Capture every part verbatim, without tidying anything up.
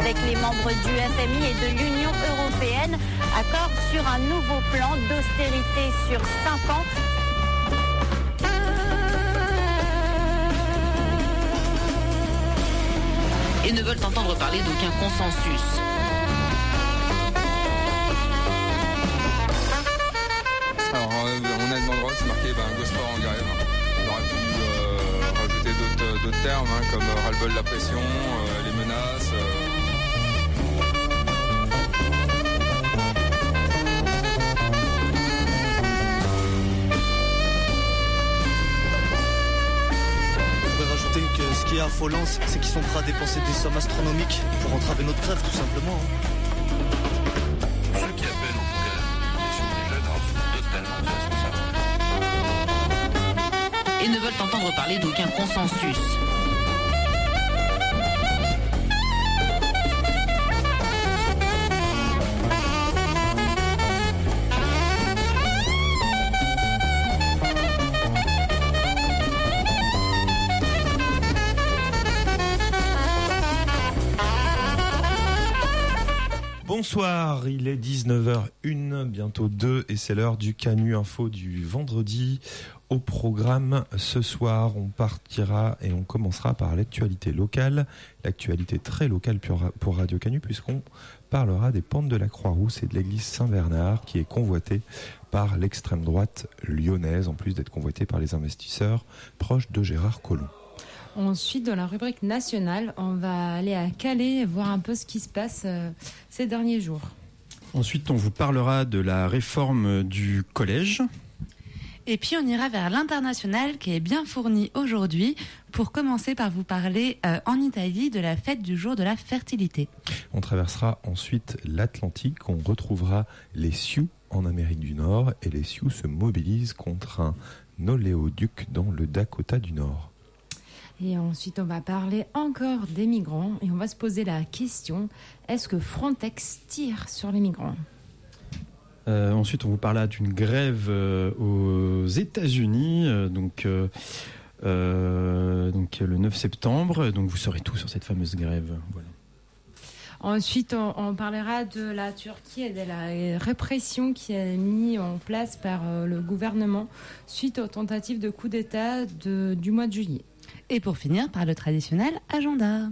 avec les membres du F M I et de l'Union européenne. Accord sur un nouveau plan d'austérité sur cinq ans. Et ne veulent entendre parler d'aucun consensus. Alors, on a une banderole, c'est marqué ben, Gosport en grève. On aurait pu euh, rajouter d'autres, d'autres termes, hein, comme euh, ras-le-bol de la pression, euh, les menaces. Euh... Je voudrais rajouter que ce qui est affolant, c'est qu'ils sont prêts à dépenser des sommes astronomiques pour entraver notre grève, tout simplement. Hein. Ceux qui appellent en tout cas la mobilisation des jeunes sont totalement irresponsables. Et ne veulent entendre parler d'aucun consensus. Bonsoir, il est dix-neuf heures une, bientôt deux, et c'est l'heure du Canu Info du vendredi. Au programme, ce soir, on partira et on commencera par l'actualité locale, l'actualité très locale pour Radio Canu, puisqu'on parlera des pentes de la Croix-Rousse et de l'église Saint-Bernard, qui est convoitée par l'extrême droite lyonnaise, en plus d'être convoitée par les investisseurs proches de Gérard Collomb. Ensuite, dans la rubrique nationale, on va aller à Calais voir un peu ce qui se passe euh, ces derniers jours. Ensuite, on vous parlera de la réforme du collège. Et puis, on ira vers l'international qui est bien fourni aujourd'hui pour commencer par vous parler euh, en Italie de la fête du jour de la fertilité. On traversera ensuite l'Atlantique, on retrouvera les Sioux en Amérique du Nord et les Sioux se mobilisent contre un oléoduc dans le Dakota du Nord. Et ensuite, on va parler encore des migrants et on va se poser la question, est-ce que Frontex tire sur les migrants ? euh, Ensuite, on vous parlera d'une grève euh, aux États-Unis, euh, donc, euh, euh, donc le neuf septembre. Donc vous saurez tout sur cette fameuse grève. Voilà. Ensuite, on, on parlera de la Turquie et de la répression qui est mise en place par euh, le gouvernement suite aux tentatives de coup d'État de, du mois de juillet. Et pour finir, par le traditionnel agenda.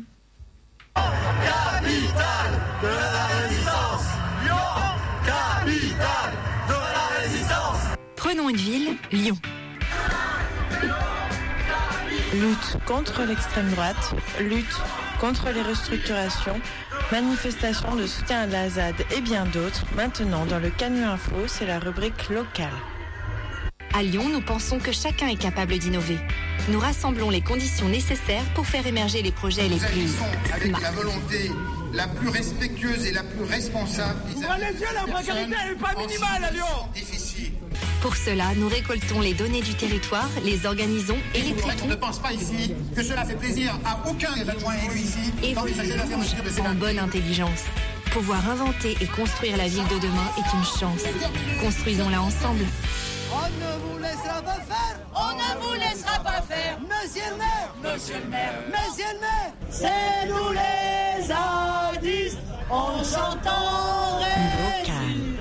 Capitale de la résistance, Lyon, capitale de la résistance. Prenons une ville, Lyon. Lutte contre l'extrême droite, lutte contre les restructurations, manifestation de soutien à la Z A D et bien d'autres. Maintenant, dans le Canu Info, c'est la rubrique locale. À Lyon, nous pensons que chacun est capable d'innover. Nous rassemblons les conditions nécessaires pour faire émerger les projets les plus avec smart. la volonté la plus respectueuse et la plus responsable. Ouvrez les yeux, la précarité n'est pas minimale à Lyon. Difficile. Pour cela, nous récoltons les données du territoire, les organisons et les traitons. On ne pense pas ici que cela fait plaisir à aucun des adjoints élus ici. Et vous, en bonne intelligence. Pouvoir inventer et construire la ville de demain est une chance. Construisons-la ensemble. On ne vous laissera pas faire. On ne vous laissera pas faire. Monsieur le maire. Monsieur le maire. Monsieur le maire. C'est nous les artistes. On chante en récit.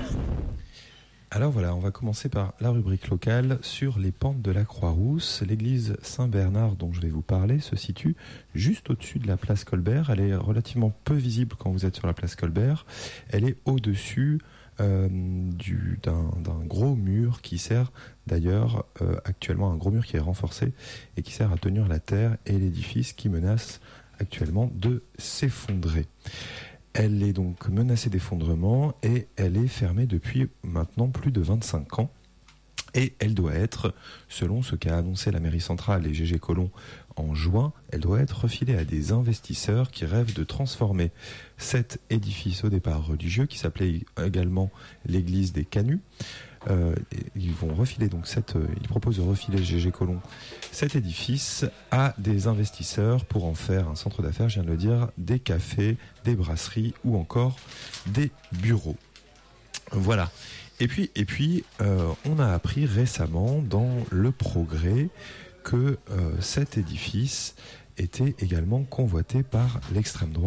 Alors voilà, on va commencer par la rubrique locale sur les pentes de la Croix-Rousse. L'église Saint-Bernard dont je vais vous parler se situe juste au-dessus de la place Colbert. Elle est relativement peu visible quand vous êtes sur la place Colbert. Elle est au-dessus Euh, du, d'un, d'un gros mur qui sert d'ailleurs euh, actuellement, un gros mur qui est renforcé et qui sert à tenir la terre et l'édifice qui menace actuellement de s'effondrer. Elle est donc menacée d'effondrement et elle est fermée depuis maintenant plus de vingt-cinq ans. Et elle doit être, selon ce qu'a annoncé la mairie centrale et G G Collomb en juin, elle doit être refilée à des investisseurs qui rêvent de transformer cet édifice au départ religieux, qui s'appelait également l'église des Canuts. Euh, ils vont refiler donc cette, euh, ils proposent de refiler G G Collomb cet édifice à des investisseurs pour en faire un centre d'affaires, je viens de le dire, des cafés, des brasseries ou encore des bureaux. Voilà. Et puis, et puis euh, on a appris récemment dans Le Progrès que euh, cet édifice était également convoité par l'extrême droite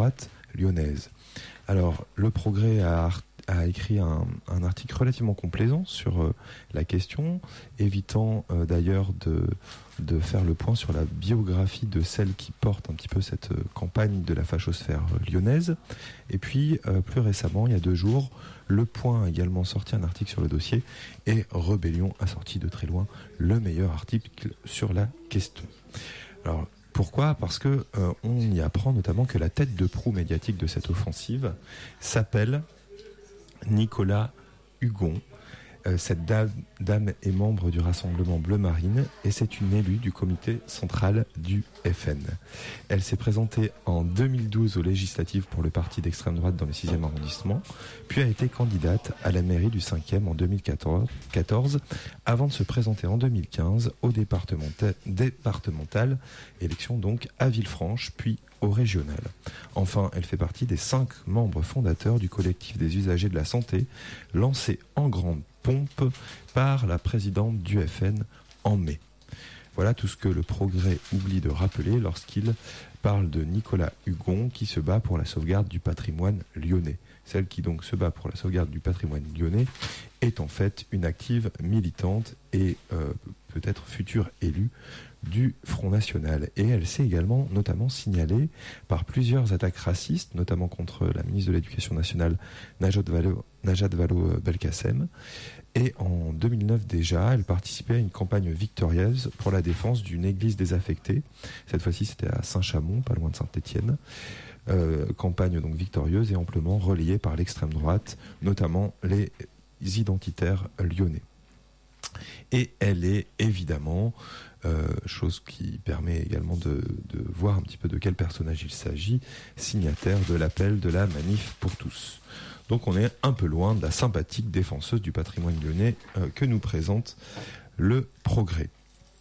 lyonnaise. Alors, Le Progrès a, a écrit un, un article relativement complaisant sur euh, la question, évitant euh, d'ailleurs de, de faire le point sur la biographie de celle qui porte un petit peu cette euh, campagne de la fachosphère euh, lyonnaise. Et puis, euh, plus récemment, il y a deux jours, Le Point a également sorti un article sur le dossier et Rebellion a sorti de très loin le meilleur article sur la question. Alors, pourquoi ? Parce que euh, on y apprend notamment que la tête de proue médiatique de cette offensive s'appelle Nicolas Hugon. Euh, cette dame, dame est membre du Rassemblement Bleu Marine et c'est une élue du comité central du F N. Elle s'est présentée en deux mille douze aux législatives pour le parti d'extrême droite dans le sixième arrondissement, puis a été candidate à la mairie du cinquième en deux mille quatorze, avant de se présenter en deux mille quinze au départemental, départemental élection donc à Villefranche, puis au régional. Enfin, elle fait partie des cinq membres fondateurs du collectif des usagers de la santé, lancé en grande pompe par la présidente du F N en mai. Voilà tout ce que Le Progrès oublie de rappeler lorsqu'il parle de Nicolas Hugon qui se bat pour la sauvegarde du patrimoine lyonnais. Celle qui donc se bat pour la sauvegarde du patrimoine lyonnais est en fait une active militante et euh, peut-être future élue du Front National. Et elle s'est également notamment signalée par plusieurs attaques racistes, notamment contre la ministre de l'Éducation nationale Najat Vallaud, Najat Vallaud-Belkacem. Et en deux mille neuf déjà, elle participait à une campagne victorieuse pour la défense d'une église désaffectée. Cette fois-ci, c'était à Saint-Chamond, pas loin de Saint-Étienne. Euh, campagne donc victorieuse et amplement relayée par l'extrême droite, notamment les identitaires lyonnais. Et elle est évidemment, euh, chose qui permet également de, de voir un petit peu de quel personnage il s'agit, signataire de l'appel de la Manif pour tous. Donc on est un peu loin de la sympathique défenseuse du patrimoine lyonnais euh, que nous présente Le Progrès.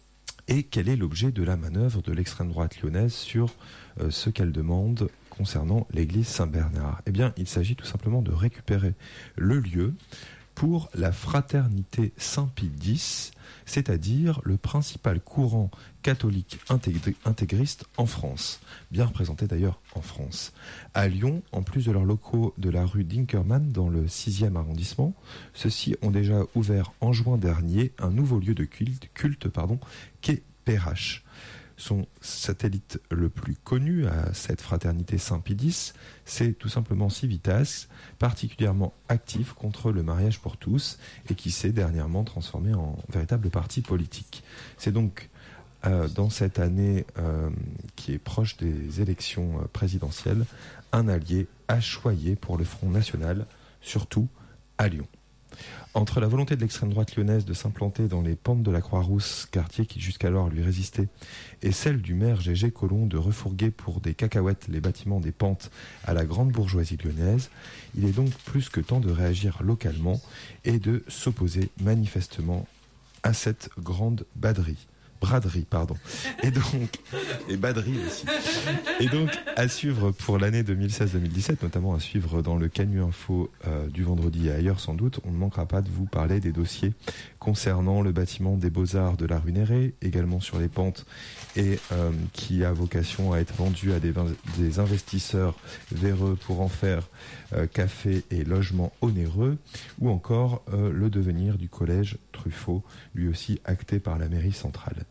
Et quel est l'objet de la manœuvre de l'extrême droite lyonnaise sur euh, ce qu'elle demande concernant l'église Saint-Bernard ? Eh bien, il s'agit tout simplement de récupérer le lieu pour la fraternité Saint-Pie X, c'est-à-dire le principal courant catholique intégré, intégriste en France, bien représenté d'ailleurs en France. À Lyon, en plus de leurs locaux de la rue d'Inkermann dans le sixième arrondissement, ceux-ci ont déjà ouvert en juin dernier un nouveau lieu de culte, culte pardon, qu'est Perrache. Son satellite le plus connu à cette fraternité Saint-Pie X, c'est tout simplement Civitas, particulièrement actif contre le mariage pour tous et qui s'est dernièrement transformé en véritable parti politique. C'est donc euh, dans cette année euh, qui est proche des élections présidentielles, un allié à choyer pour le Front National, surtout à Lyon. Entre la volonté de l'extrême droite lyonnaise de s'implanter dans les pentes de la Croix-Rousse, quartier qui jusqu'alors lui résistait, et celle du maire Gégé Collomb de refourguer pour des cacahuètes les bâtiments des pentes à la grande bourgeoisie lyonnaise, il est donc plus que temps de réagir localement et de s'opposer manifestement à cette grande baderie. Braderie, pardon. Et donc, et baderie aussi. Et donc, à suivre pour l'année deux mille seize deux mille dix-sept, notamment à suivre dans le Canu Info euh, du vendredi et ailleurs sans doute, on ne manquera pas de vous parler des dossiers concernant le bâtiment des Beaux-Arts de la rue Néré, également sur les pentes, et euh, qui a vocation à être vendu à des, des investisseurs véreux pour en faire euh, café et logement onéreux, ou encore euh, le devenir du collège Truffaut, lui aussi acté par la mairie centrale.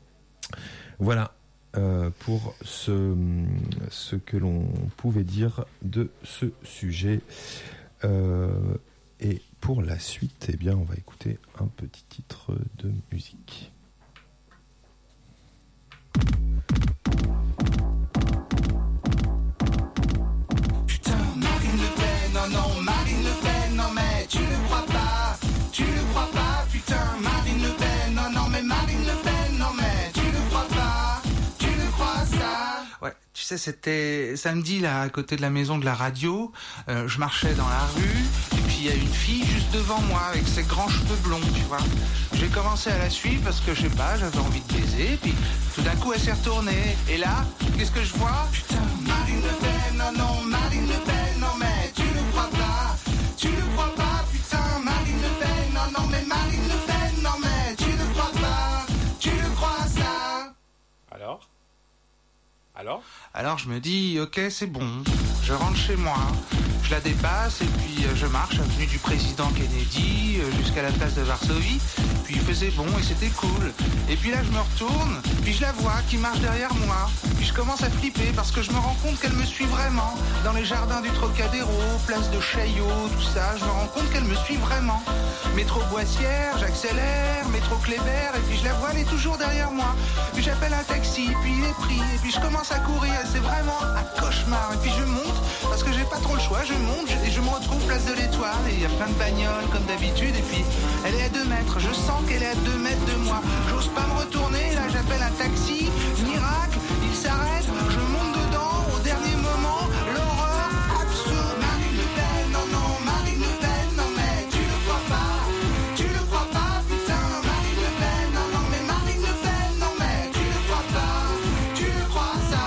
Voilà euh, pour ce, ce que l'on pouvait dire de ce sujet. Euh, et pour la suite, eh bien, on va écouter un petit titre de musique. Putain, Marine Le Pen, non, non, Marine Le Pen, non, mais tu ne crois pas, tu ne crois pas, putain, Marine Le Pen, non, non, mais Marine Le Pen, non, mais tu ne crois pas, tu ne crois ça. Ouais, tu sais, c'était samedi, là, à côté de la maison de la radio, euh, je marchais dans la rue, et puis il y a une fille juste devant moi, avec ses grands cheveux blonds, tu vois. J'ai commencé à la suivre parce que, je sais pas, j'avais envie de baiser, puis tout d'un coup, elle s'est retournée, et là, qu'est-ce que je vois? Putain, Marine Le Pen, non, non, Marine Le Pen, non, mais tu ne crois pas, tu ne crois pas, putain, Marine Le Pen, non, non, mais Marine Le Pen, non, mais tu ne crois pas, tu ne crois ça. Alors Alors Alors je me dis, ok, c'est bon, je rentre chez moi, je la dépasse et puis je marche avenue du président Kennedy jusqu'à la place de Varsovie. Puis il faisait bon et c'était cool. Et puis là je me retourne, puis je la vois qui marche derrière moi. Puis je commence à flipper parce que je me rends compte qu'elle me suit vraiment. Dans les jardins du Trocadéro, place de Chaillot, tout ça, je me rends compte qu'elle me suit vraiment. Métro Boissière, j'accélère, métro Kléber, et puis je la vois, elle est toujours derrière moi. Puis j'appelle un taxi, puis il est pris, et puis je commence à courir, c'est vraiment un cauchemar. Et puis je monte, parce que j'ai pas trop le choix, je monte, et je me retrouve place de l'Étoile, et il y a plein de bagnoles comme d'habitude, et puis elle est à deux mètres, je sens qu'elle est à deux mètres de moi. J'ose pas me retourner, là j'appelle un taxi, miracle, il s'arrête, je monte dedans, au dernier moment, l'horreur absurde. Marine Le Pen, non, non, Marine Le Pen, non mais tu le crois pas, tu le crois pas, putain, Marine Le Pen, non, non, mais Marine Le Pen, non mais tu le crois pas, tu le crois ça.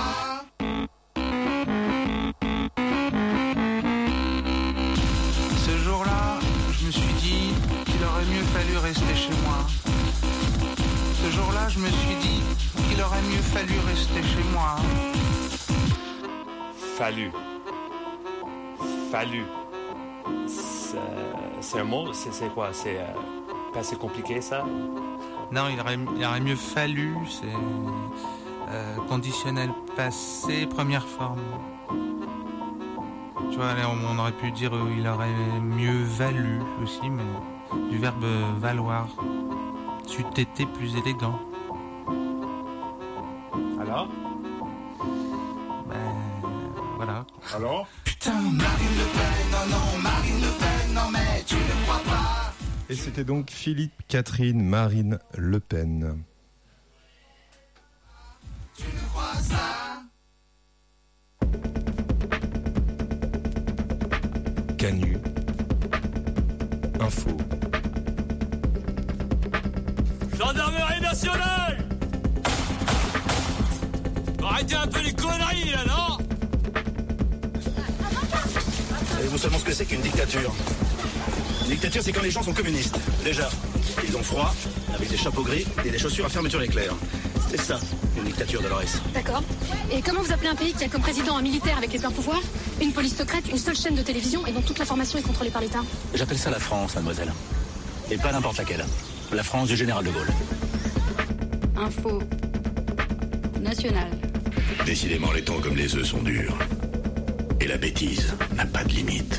Ce jour-là, je me suis dit qu'il aurait mieux fallu rester chez moi. Ce jour-là, je me suis dit qu'il aurait mieux fallu rester chez moi. Fallu. Fallu. C'est, c'est un mot, c'est, c'est quoi? C'est euh, pas assez compliqué ça? Non, il aurait, il aurait mieux fallu, c'est euh, conditionnel passé, première forme. Tu vois, là, on aurait pu dire euh, il aurait mieux valu aussi, mais du verbe valoir. Tu t'étais plus élégant. Alors? Ben, voilà. Alors? Putain, Marine Le Pen, non, non, Marine Le Pen, non, mais tu ne crois pas. Et c'était donc Philippe Catherine Marine Le Pen. Tu ne crois ça? Canu. Info. Gendarmerie nationale! Arrêtez un peu les conneries là, non? Savez-vous seulement ce que c'est qu'une dictature? Une dictature, c'est quand les gens sont communistes. Déjà, ils ont froid, avec des chapeaux gris et des chaussures à fermeture éclair. C'est ça, une dictature, Dolores. D'accord. Et comment vous appelez un pays qui a comme président un militaire avec les pleins pouvoirs, une police secrète, une seule chaîne de télévision et dont toute l'information est contrôlée par l'État? J'appelle ça la France, mademoiselle. Et pas n'importe laquelle. La France du général de Gaulle. Info nationale. Décidément, les temps comme les œufs sont durs. Et la bêtise n'a pas de limite.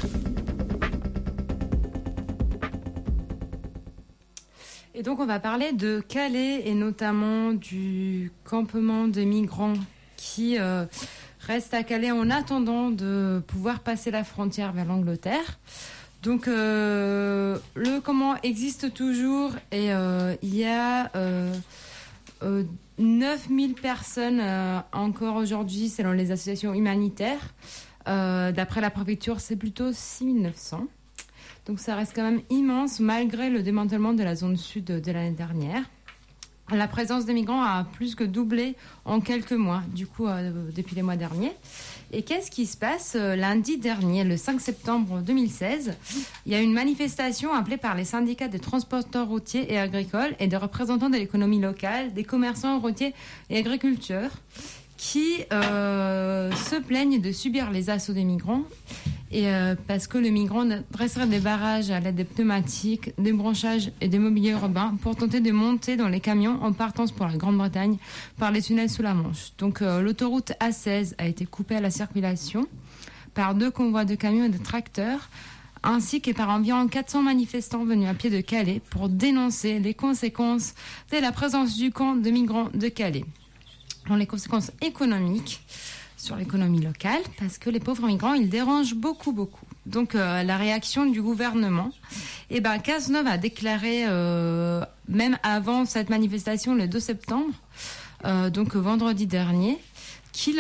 Et donc on va parler de Calais et notamment du campement des migrants qui euh, restent à Calais en attendant de pouvoir passer la frontière vers l'Angleterre. Donc euh, le campement existe toujours et euh, il y a euh, euh, neuf mille personnes euh, encore aujourd'hui selon les associations humanitaires. Euh, d'après la préfecture, c'est plutôt six mille neuf cents. Donc ça reste quand même immense malgré le démantèlement de la zone sud de l'année dernière. La présence des migrants a plus que doublé en quelques mois, du coup, euh, depuis les mois derniers. Et qu'est-ce qui se passe euh, lundi dernier, le cinq septembre deux mille seize? Il y a une manifestation appelée par les syndicats des transporteurs routiers et agricoles et des représentants de l'économie locale, des commerçants routiers et agriculteurs qui euh, se plaignent de subir les assauts des migrants. Et euh, parce que le migrant dresserait des barrages à l'aide des pneumatiques, des branchages et des mobiliers urbains pour tenter de monter dans les camions en partance pour la Grande-Bretagne par les tunnels sous la Manche. Donc euh, l'autoroute A seize a été coupée à la circulation par deux convois de camions et de tracteurs, ainsi que par environ quatre cents manifestants venus à pied de Calais pour dénoncer les conséquences de la présence du camp de migrants de Calais. Donc, les conséquences économiques sur l'économie locale, parce que les pauvres migrants, ils dérangent beaucoup, beaucoup. Donc, euh, la réaction du gouvernement, eh ben, Cazeneuve a déclaré, euh, même avant cette manifestation, le deux septembre, euh, donc vendredi dernier, qu'il,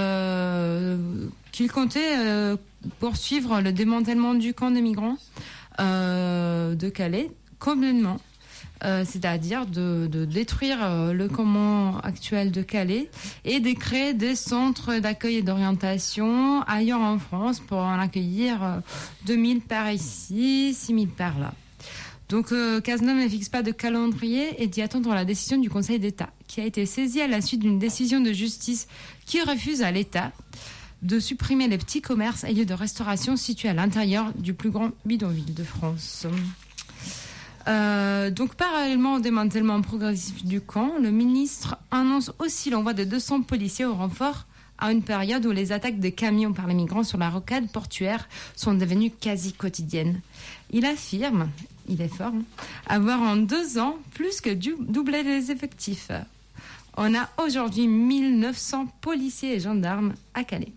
euh, qu'il comptait euh, poursuivre le démantèlement du camp des migrants euh, de Calais, complètement. Euh, c'est-à-dire de, de détruire euh, le campement actuel de Calais et de créer des centres d'accueil et d'orientation ailleurs en France pour en accueillir euh, deux mille par ici, six mille par là. Donc euh, Cazeneuve ne fixe pas de calendrier et dit attendre la décision du Conseil d'État qui a été saisi à la suite d'une décision de justice qui refuse à l'État de supprimer les petits commerces et lieux de restauration situés à l'intérieur du plus grand bidonville de France. Euh, donc, parallèlement au démantèlement progressif du camp, le ministre annonce aussi l'envoi de deux cents policiers au renfort à une période où les attaques de camions par les migrants sur la rocade portuaire sont devenues quasi quotidiennes. Il affirme, il est fort, hein, avoir en deux ans plus que du- doublé les effectifs. On a aujourd'hui mille neuf cents policiers et gendarmes à Calais.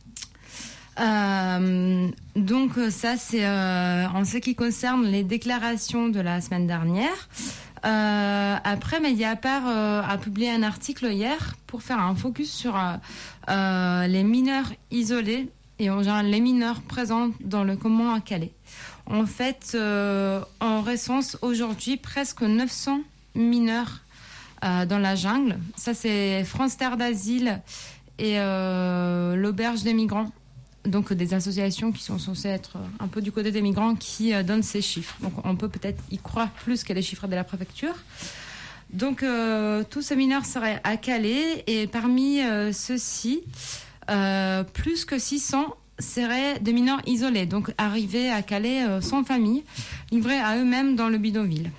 Euh, donc ça c'est euh, en ce qui concerne les déclarations de la semaine dernière. Euh, après, Mediapart euh, a publié un article hier pour faire un focus sur euh, euh, les mineurs isolés et en général les mineurs présents dans le camp à Calais. En fait, euh, on recense aujourd'hui presque neuf cents mineurs euh, dans la jungle. Ça c'est France Terre d'Asile et euh, l'Auberge des Migrants. Donc des associations qui sont censées être un peu du côté des migrants qui euh, donnent ces chiffres. Donc on peut peut-être y croire plus que les chiffres de la préfecture. Donc euh, tous ces mineurs seraient à Calais et parmi euh, ceux-ci, euh, plus que six cents seraient des mineurs isolés, donc arrivés à Calais euh, sans famille, livrés à eux-mêmes dans le bidonville.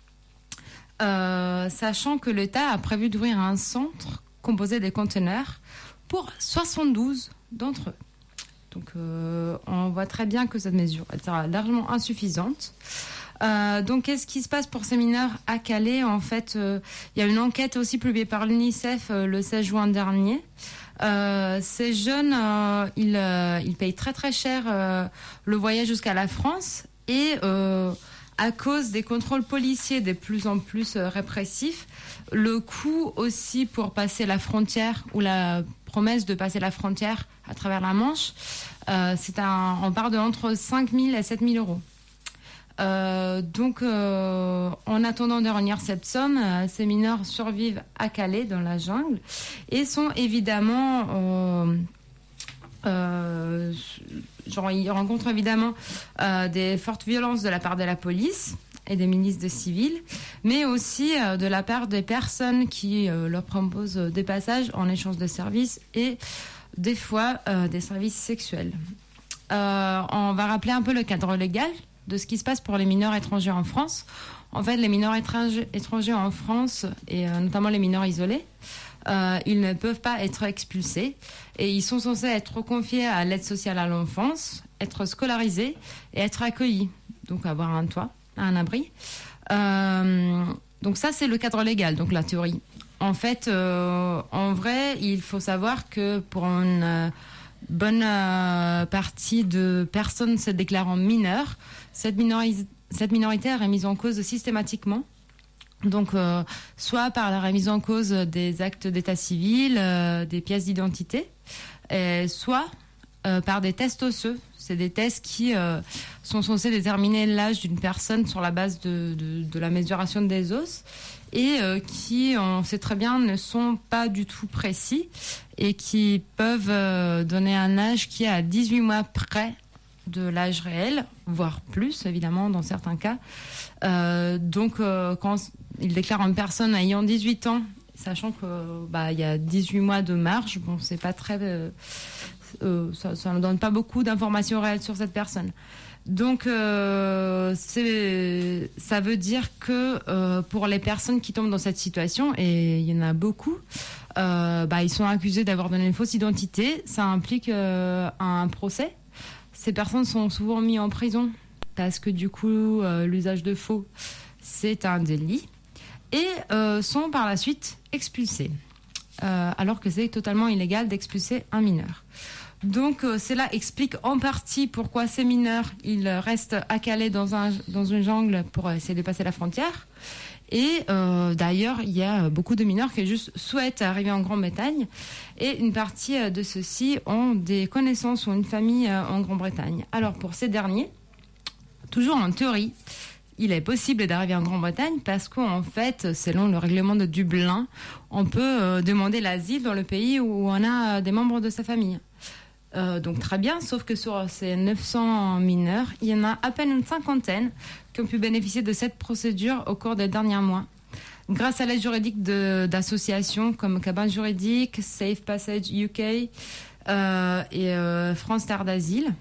Euh, sachant que l'État a prévu d'ouvrir un centre composé des conteneurs pour soixante-douze d'entre eux. Donc, euh, on voit très bien que cette mesure sera largement insuffisante. Euh, donc, qu'est-ce qui se passe pour ces mineurs à Calais ? En fait, euh, il y a une enquête aussi publiée par l'UNICEF euh, le seize juin dernier. Euh, ces jeunes, euh, ils, euh, ils payent très très cher euh, le voyage jusqu'à la France et euh, à cause des contrôles policiers de plus en plus euh, répressifs, le coût aussi pour passer la frontière ou la promesse de passer la frontière à travers la Manche, euh, c'est un, on part de entre cinq mille et sept mille euros. Euh, donc, euh, en attendant de réunir cette somme, euh, ces mineurs survivent à Calais, dans la jungle, et sont évidemment... Euh, euh, genre, ils rencontrent évidemment euh, des fortes violences de la part de la police et des milices de civils, mais aussi euh, de la part des personnes qui euh, leur proposent des passages en échange de services et des fois euh, des services sexuels. Euh, on va rappeler un peu le cadre légal de ce qui se passe pour les mineurs étrangers en France. En fait, les mineurs étrangers, étrangers en France, et euh, notamment les mineurs isolés, euh, ils ne peuvent pas être expulsés et ils sont censés être confiés à l'aide sociale à l'enfance, être scolarisés et être accueillis, donc avoir un toit, un abri. Euh, donc ça, c'est le cadre légal, donc la théorie. En fait, euh, en vrai, il faut savoir que pour une euh, bonne euh, partie de personnes se déclarant mineures, cette, minori- cette minorité est remise en cause systématiquement. Donc, euh, soit par la remise en cause des actes d'état civil, euh, des pièces d'identité, et soit euh, par des tests osseux. C'est des tests qui euh, sont censés déterminer l'âge d'une personne sur la base de, de, de la mesuration des os et euh, qui, on sait très bien, ne sont pas du tout précis et qui peuvent euh, donner un âge qui est à dix-huit mois près de l'âge réel, voire plus, évidemment, dans certains cas. Euh, donc, euh, quand il déclare une personne ayant dix-huit ans, sachant que bah, y a dix-huit mois de marge, bon, c'est pas très... Euh, euh, ça, ça ne donne pas beaucoup d'informations réelles sur cette personne. Donc, euh, c'est, ça veut dire que euh, pour les personnes qui tombent dans cette situation, et il y en a beaucoup, euh, bah, ils sont accusés d'avoir donné une fausse identité. Ça implique euh, un procès. Ces personnes sont souvent mises en prison parce que du coup, euh, l'usage de faux, c'est un délit. Et euh, sont par la suite expulsés, euh, alors que c'est totalement illégal d'expulser un mineur. Donc euh, cela explique en partie pourquoi ces mineurs ils restent à Calais dans, un, dans une jungle pour essayer de passer la frontière. Et euh, d'ailleurs, il y a beaucoup de mineurs qui juste souhaitent arriver en Grande-Bretagne. Et une partie de ceux-ci ont des connaissances ou une famille en Grande-Bretagne. Alors pour ces derniers, toujours en théorie, il est possible d'arriver en Grande-Bretagne parce qu'en fait, selon le règlement de Dublin, on peut euh, demander l'asile dans le pays où on a des membres de sa famille. Euh, donc très bien, sauf que sur ces neuf cents mineurs, il y en a à peine une cinquantaine qui ont pu bénéficier de cette procédure au cours des derniers mois. grâce à l'aide juridique de, d'associations comme Cabane Juridique, Safe Passage U K euh, et euh, France Terre d'Asile.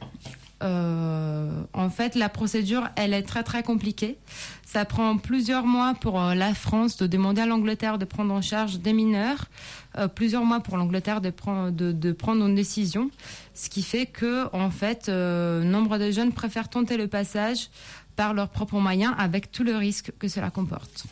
Euh, en fait, la procédure, elle est très très compliquée. Ça prend plusieurs mois pour euh, la France de demander à l'Angleterre de prendre en charge des mineurs, euh, plusieurs mois pour l'Angleterre de, prendre, de, de prendre une décision, ce qui fait que, en fait, euh, nombre de jeunes préfèrent tenter le passage par leurs propres moyens, avec tout le risque que cela comporte.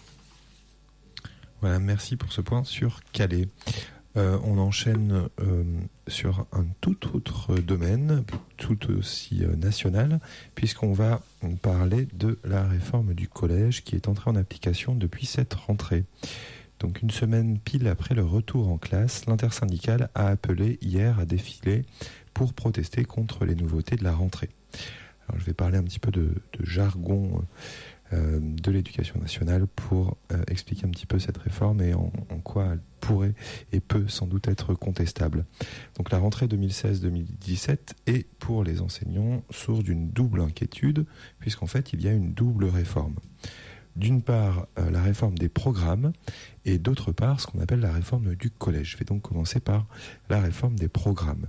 Voilà, merci pour ce point sur Calais. Euh, on enchaîne euh, sur un tout autre domaine, tout aussi euh, national, puisqu'on va parler de la réforme du collège qui est entrée en application depuis cette rentrée. Donc une semaine pile après le retour en classe, l'intersyndicale a appelé hier à défiler pour protester contre les nouveautés de la rentrée. Alors je vais parler un petit peu de, de jargon euh, de l'éducation nationale pour euh, expliquer un petit peu cette réforme et en, en quoi elle pourrait et peut sans doute être contestable. Donc la rentrée deux mille seize deux mille dix-sept est pour les enseignants source d'une double inquiétude, puisqu'en fait il y a une double réforme. D'une part, euh, la réforme des programmes et d'autre part, ce qu'on appelle la réforme du collège. Je vais donc commencer par la réforme des programmes.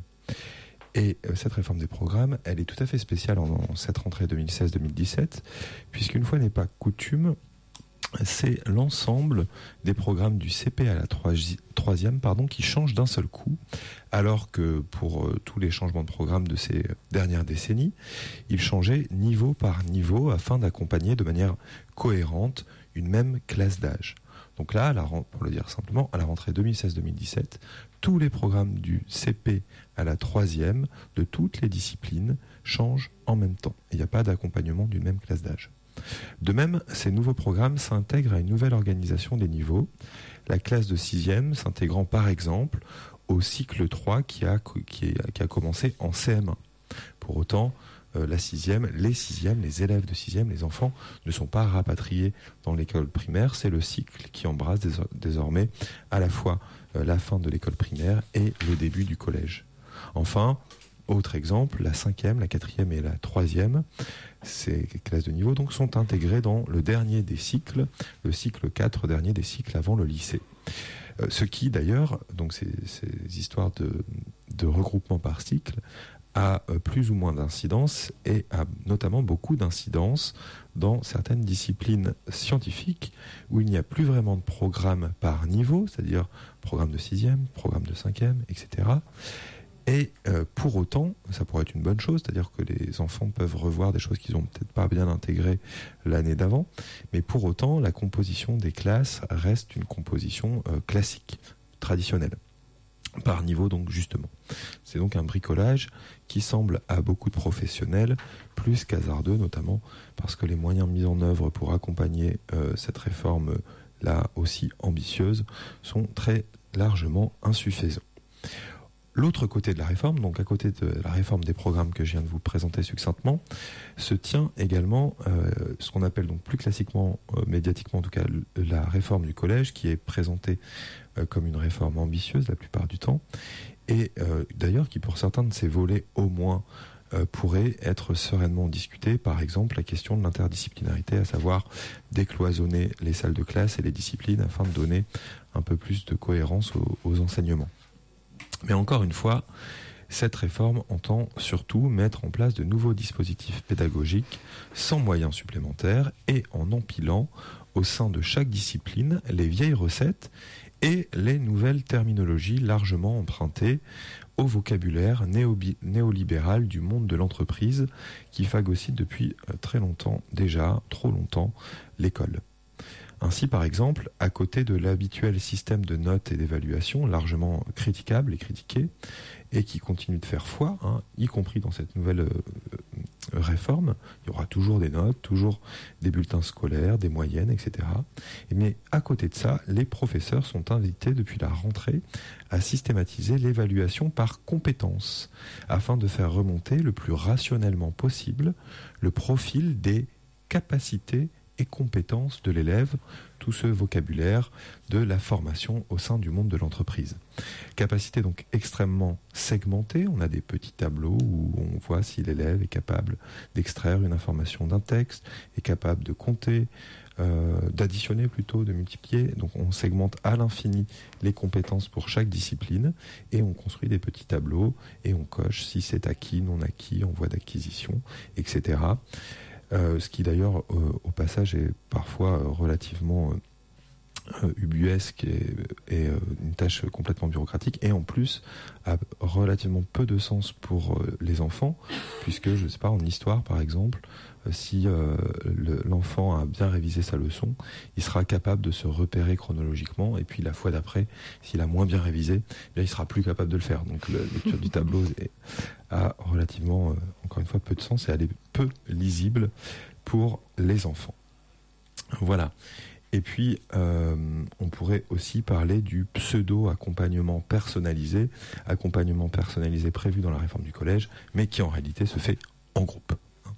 Et euh, cette réforme des programmes, elle est tout à fait spéciale en, en cette rentrée deux mille seize deux mille dix-sept, puisqu'une fois n'est pas coutume, c'est l'ensemble des programmes du C P à la troisième pardon, qui changent d'un seul coup, alors que pour euh, tous les changements de programme de ces dernières décennies, ils changeaient niveau par niveau afin d'accompagner de manière cohérente une même classe d'âge. Donc là, à la, pour le dire simplement, à la rentrée deux mille seize deux mille dix-sept, tous les programmes du C P à la troisième de toutes les disciplines changent en même temps. Il n'y a pas d'accompagnement d'une même classe d'âge. De même, ces nouveaux programmes s'intègrent à une nouvelle organisation des niveaux, la classe de sixième s'intégrant par exemple au cycle trois qui a, qui est, qui a commencé en C M un. Pour autant, euh, la sixième, les sixièmes, les élèves de sixième, les enfants ne sont pas rapatriés dans l'école primaire, c'est le cycle qui embrasse dés- désormais à la fois euh, la fin de l'école primaire et le début du collège. Enfin, autre exemple, la cinquième, la quatrième et la troisième, ces classes de niveau donc, sont intégrées dans le dernier des cycles, le cycle quatre, dernier des cycles avant le lycée. Euh, ce qui d'ailleurs, donc ces, ces histoires de, de regroupement par cycle, a euh, plus ou moins d'incidence et a notamment beaucoup d'incidence dans certaines disciplines scientifiques où il n'y a plus vraiment de programme par niveau, c'est-à-dire programme de sixième, programme de cinquième, et cetera. Et euh, pour autant, ça pourrait être une bonne chose, c'est-à-dire que les enfants peuvent revoir des choses qu'ils n'ont peut-être pas bien intégrées l'année d'avant, mais pour autant, la composition des classes reste une composition euh, classique, traditionnelle, par niveau donc justement. C'est donc un bricolage qui semble à beaucoup de professionnels plus qu'hasardeux, notamment parce que les moyens mis en œuvre pour accompagner euh, cette réforme là aussi ambitieuse sont très largement insuffisants. L'autre côté de la réforme, donc à côté de la réforme des programmes que je viens de vous présenter succinctement, se tient également euh, ce qu'on appelle donc plus classiquement, euh, médiatiquement en tout cas, la réforme du collège, qui est présentée euh, comme une réforme ambitieuse la plupart du temps, et euh, d'ailleurs qui pour certains de ces volets au moins euh, pourrait être sereinement discutée, par exemple la question de l'interdisciplinarité, à savoir décloisonner les salles de classe et les disciplines afin de donner un peu plus de cohérence aux, aux enseignements. Mais encore une fois, cette réforme entend surtout mettre en place de nouveaux dispositifs pédagogiques sans moyens supplémentaires et en empilant au sein de chaque discipline les vieilles recettes et les nouvelles terminologies largement empruntées au vocabulaire néo- néolibéral du monde de l'entreprise qui phagocyte depuis très longtemps déjà, trop longtemps, l'école. Ainsi, par exemple, à côté de l'habituel système de notes et d'évaluation largement critiquable et critiqué, et qui continue de faire foi, hein, y compris dans cette nouvelle euh, réforme, il y aura toujours des notes, toujours des bulletins scolaires, des moyennes, et cetera. Mais à côté de ça, les professeurs sont invités depuis la rentrée à systématiser l'évaluation par compétences, afin de faire remonter le plus rationnellement possible le profil des capacités et compétences de l'élève, tout ce vocabulaire de la formation au sein du monde de l'entreprise. Capacité donc extrêmement segmentée, on a des petits tableaux où on voit si l'élève est capable d'extraire une information d'un texte, est capable de compter, euh, d'additionner plutôt, de multiplier. Donc on segmente à l'infini les compétences pour chaque discipline et on construit des petits tableaux et on coche si c'est acquis, non acquis, en voie d'acquisition, et cetera. Euh, ce qui d'ailleurs euh, au passage est parfois euh, relativement euh, ubuesque et, et euh, une tâche complètement bureaucratique et en plus a relativement peu de sens pour euh, les enfants puisque je sais pas en histoire par exemple euh, si euh, le, l'enfant a bien révisé sa leçon il sera capable de se repérer chronologiquement et puis la fois d'après s'il a moins bien révisé là, il sera plus capable de le faire donc la lecture du tableau est, a relativement euh, encore une fois peu de sens et elle est peu lisible pour les enfants. Voilà. Et puis, euh, on pourrait aussi parler du pseudo-accompagnement personnalisé, accompagnement personnalisé prévu dans la réforme du collège, mais qui en réalité se fait en groupe.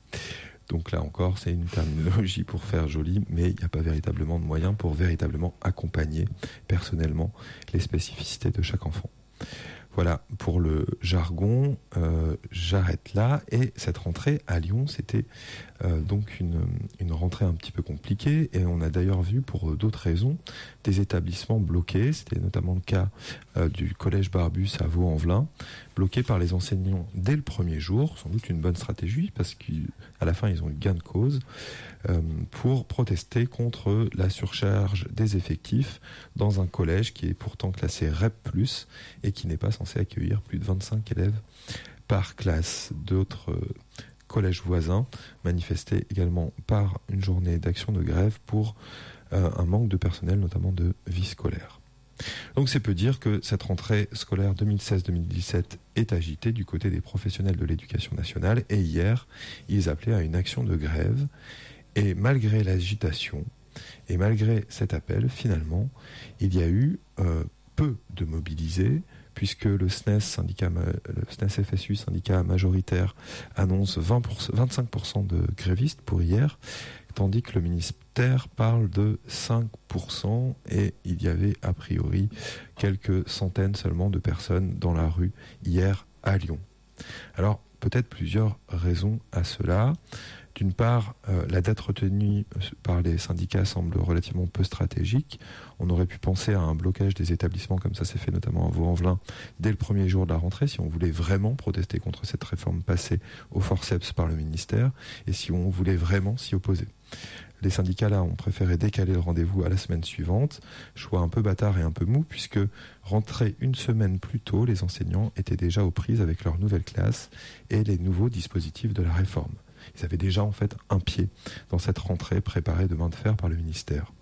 Donc là encore, c'est une terminologie pour faire joli, mais il n'y a pas véritablement de moyens pour véritablement accompagner personnellement les spécificités de chaque enfant. Voilà, pour le jargon, euh, j'arrête là. Et cette rentrée à Lyon, c'était euh, donc une, une rentrée un petit peu compliquée. Et on a d'ailleurs vu, pour d'autres raisons, des établissements bloqués. C'était notamment le cas euh, du collège Barbus à Vaux-en-Velin, bloqué par les enseignants dès le premier jour. Sans doute une bonne stratégie, parce qu'à la fin, ils ont eu gain de cause, euh, pour protester contre la surcharge des effectifs dans un collège qui est pourtant classé R E P plus, et qui n'est pas censé accueillir plus de vingt-cinq élèves par classe. D'autres euh, collèges voisins manifestaient également par une journée d'action de grève pour euh, un manque de personnel, notamment de vie scolaire. Donc c'est peu dire que cette rentrée scolaire deux mille seize deux mille dix-sept est agitée du côté des professionnels de l'éducation nationale et hier, ils appelaient à une action de grève et malgré l'agitation et malgré cet appel, finalement, il y a eu euh, peu de mobilisés puisque le S N E S, syndicat, le S N E S F S U, syndicat majoritaire, annonce vingt pour cent, vingt-cinq pour cent de grévistes pour hier, tandis que le ministère parle de cinq pour cent et il y avait a priori quelques centaines seulement de personnes dans la rue hier à Lyon. Alors peut-être plusieurs raisons à cela. D'une part, euh, la date retenue par les syndicats semble relativement peu stratégique. On aurait pu penser à un blocage des établissements comme ça s'est fait notamment à Vaux-en-Velin dès le premier jour de la rentrée si on voulait vraiment protester contre cette réforme passée au forceps par le ministère et si on voulait vraiment s'y opposer. Les syndicats là ont préféré décaler le rendez-vous à la semaine suivante, choix un peu bâtard et un peu mou puisque rentrés une semaine plus tôt, les enseignants étaient déjà aux prises avec leur nouvelle classe et les nouveaux dispositifs de la réforme. Ils avaient déjà en fait un pied dans cette rentrée préparée de main de fer par le ministère.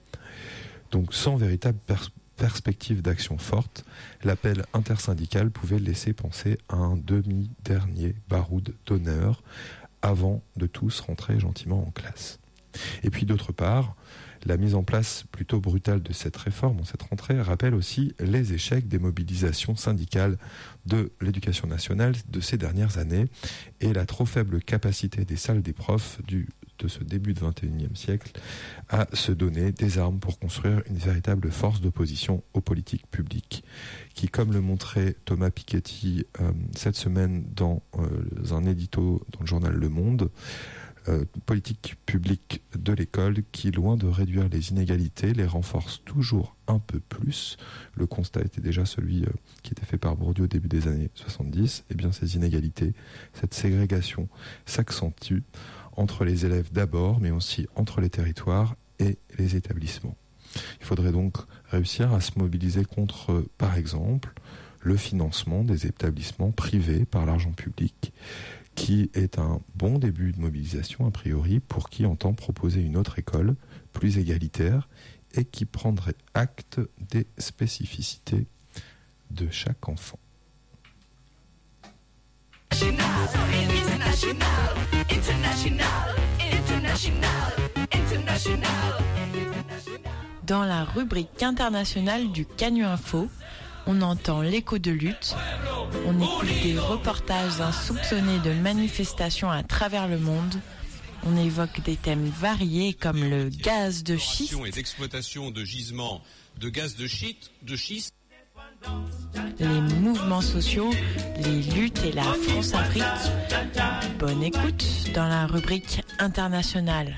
Donc sans véritable pers- perspective d'action forte, l'appel intersyndical pouvait laisser penser à un demi-dernier baroud d'honneur avant de tous rentrer gentiment en classe. Et puis d'autre part, la mise en place plutôt brutale de cette réforme en cette rentrée rappelle aussi les échecs des mobilisations syndicales de l'éducation nationale de ces dernières années et la trop faible capacité des salles des profs du, de ce début du vingt et unième siècle à se donner des armes pour construire une véritable force d'opposition aux politiques publiques qui, comme le montrait Thomas Piketty euh, cette semaine dans euh, un édito dans le journal Le Monde, Euh, politique publique de l'école qui, loin de réduire les inégalités, les renforce toujours un peu plus. Le constat était déjà celui euh, qui était fait par Bourdieu au début des années soixante-dix. Et bien ces inégalités, cette ségrégation s'accentue entre les élèves d'abord, mais aussi entre les territoires et les établissements. Il faudrait donc réussir à se mobiliser contre, euh, par exemple, le financement des établissements privés par l'argent public, qui est un bon début de mobilisation a priori pour qui entend proposer une autre école plus égalitaire et qui prendrait acte des spécificités de chaque enfant. Dans la rubrique internationale du Canu Info, on entend l'écho de lutte, on écoute des reportages insoupçonnés de manifestations à travers le monde On évoque des thèmes variés comme le gaz de schiste et d'exploitation de gisements de gaz de schiste, de schiste. Les mouvements sociaux, les luttes et la France-Afrique. Bonne écoute dans la rubrique internationale.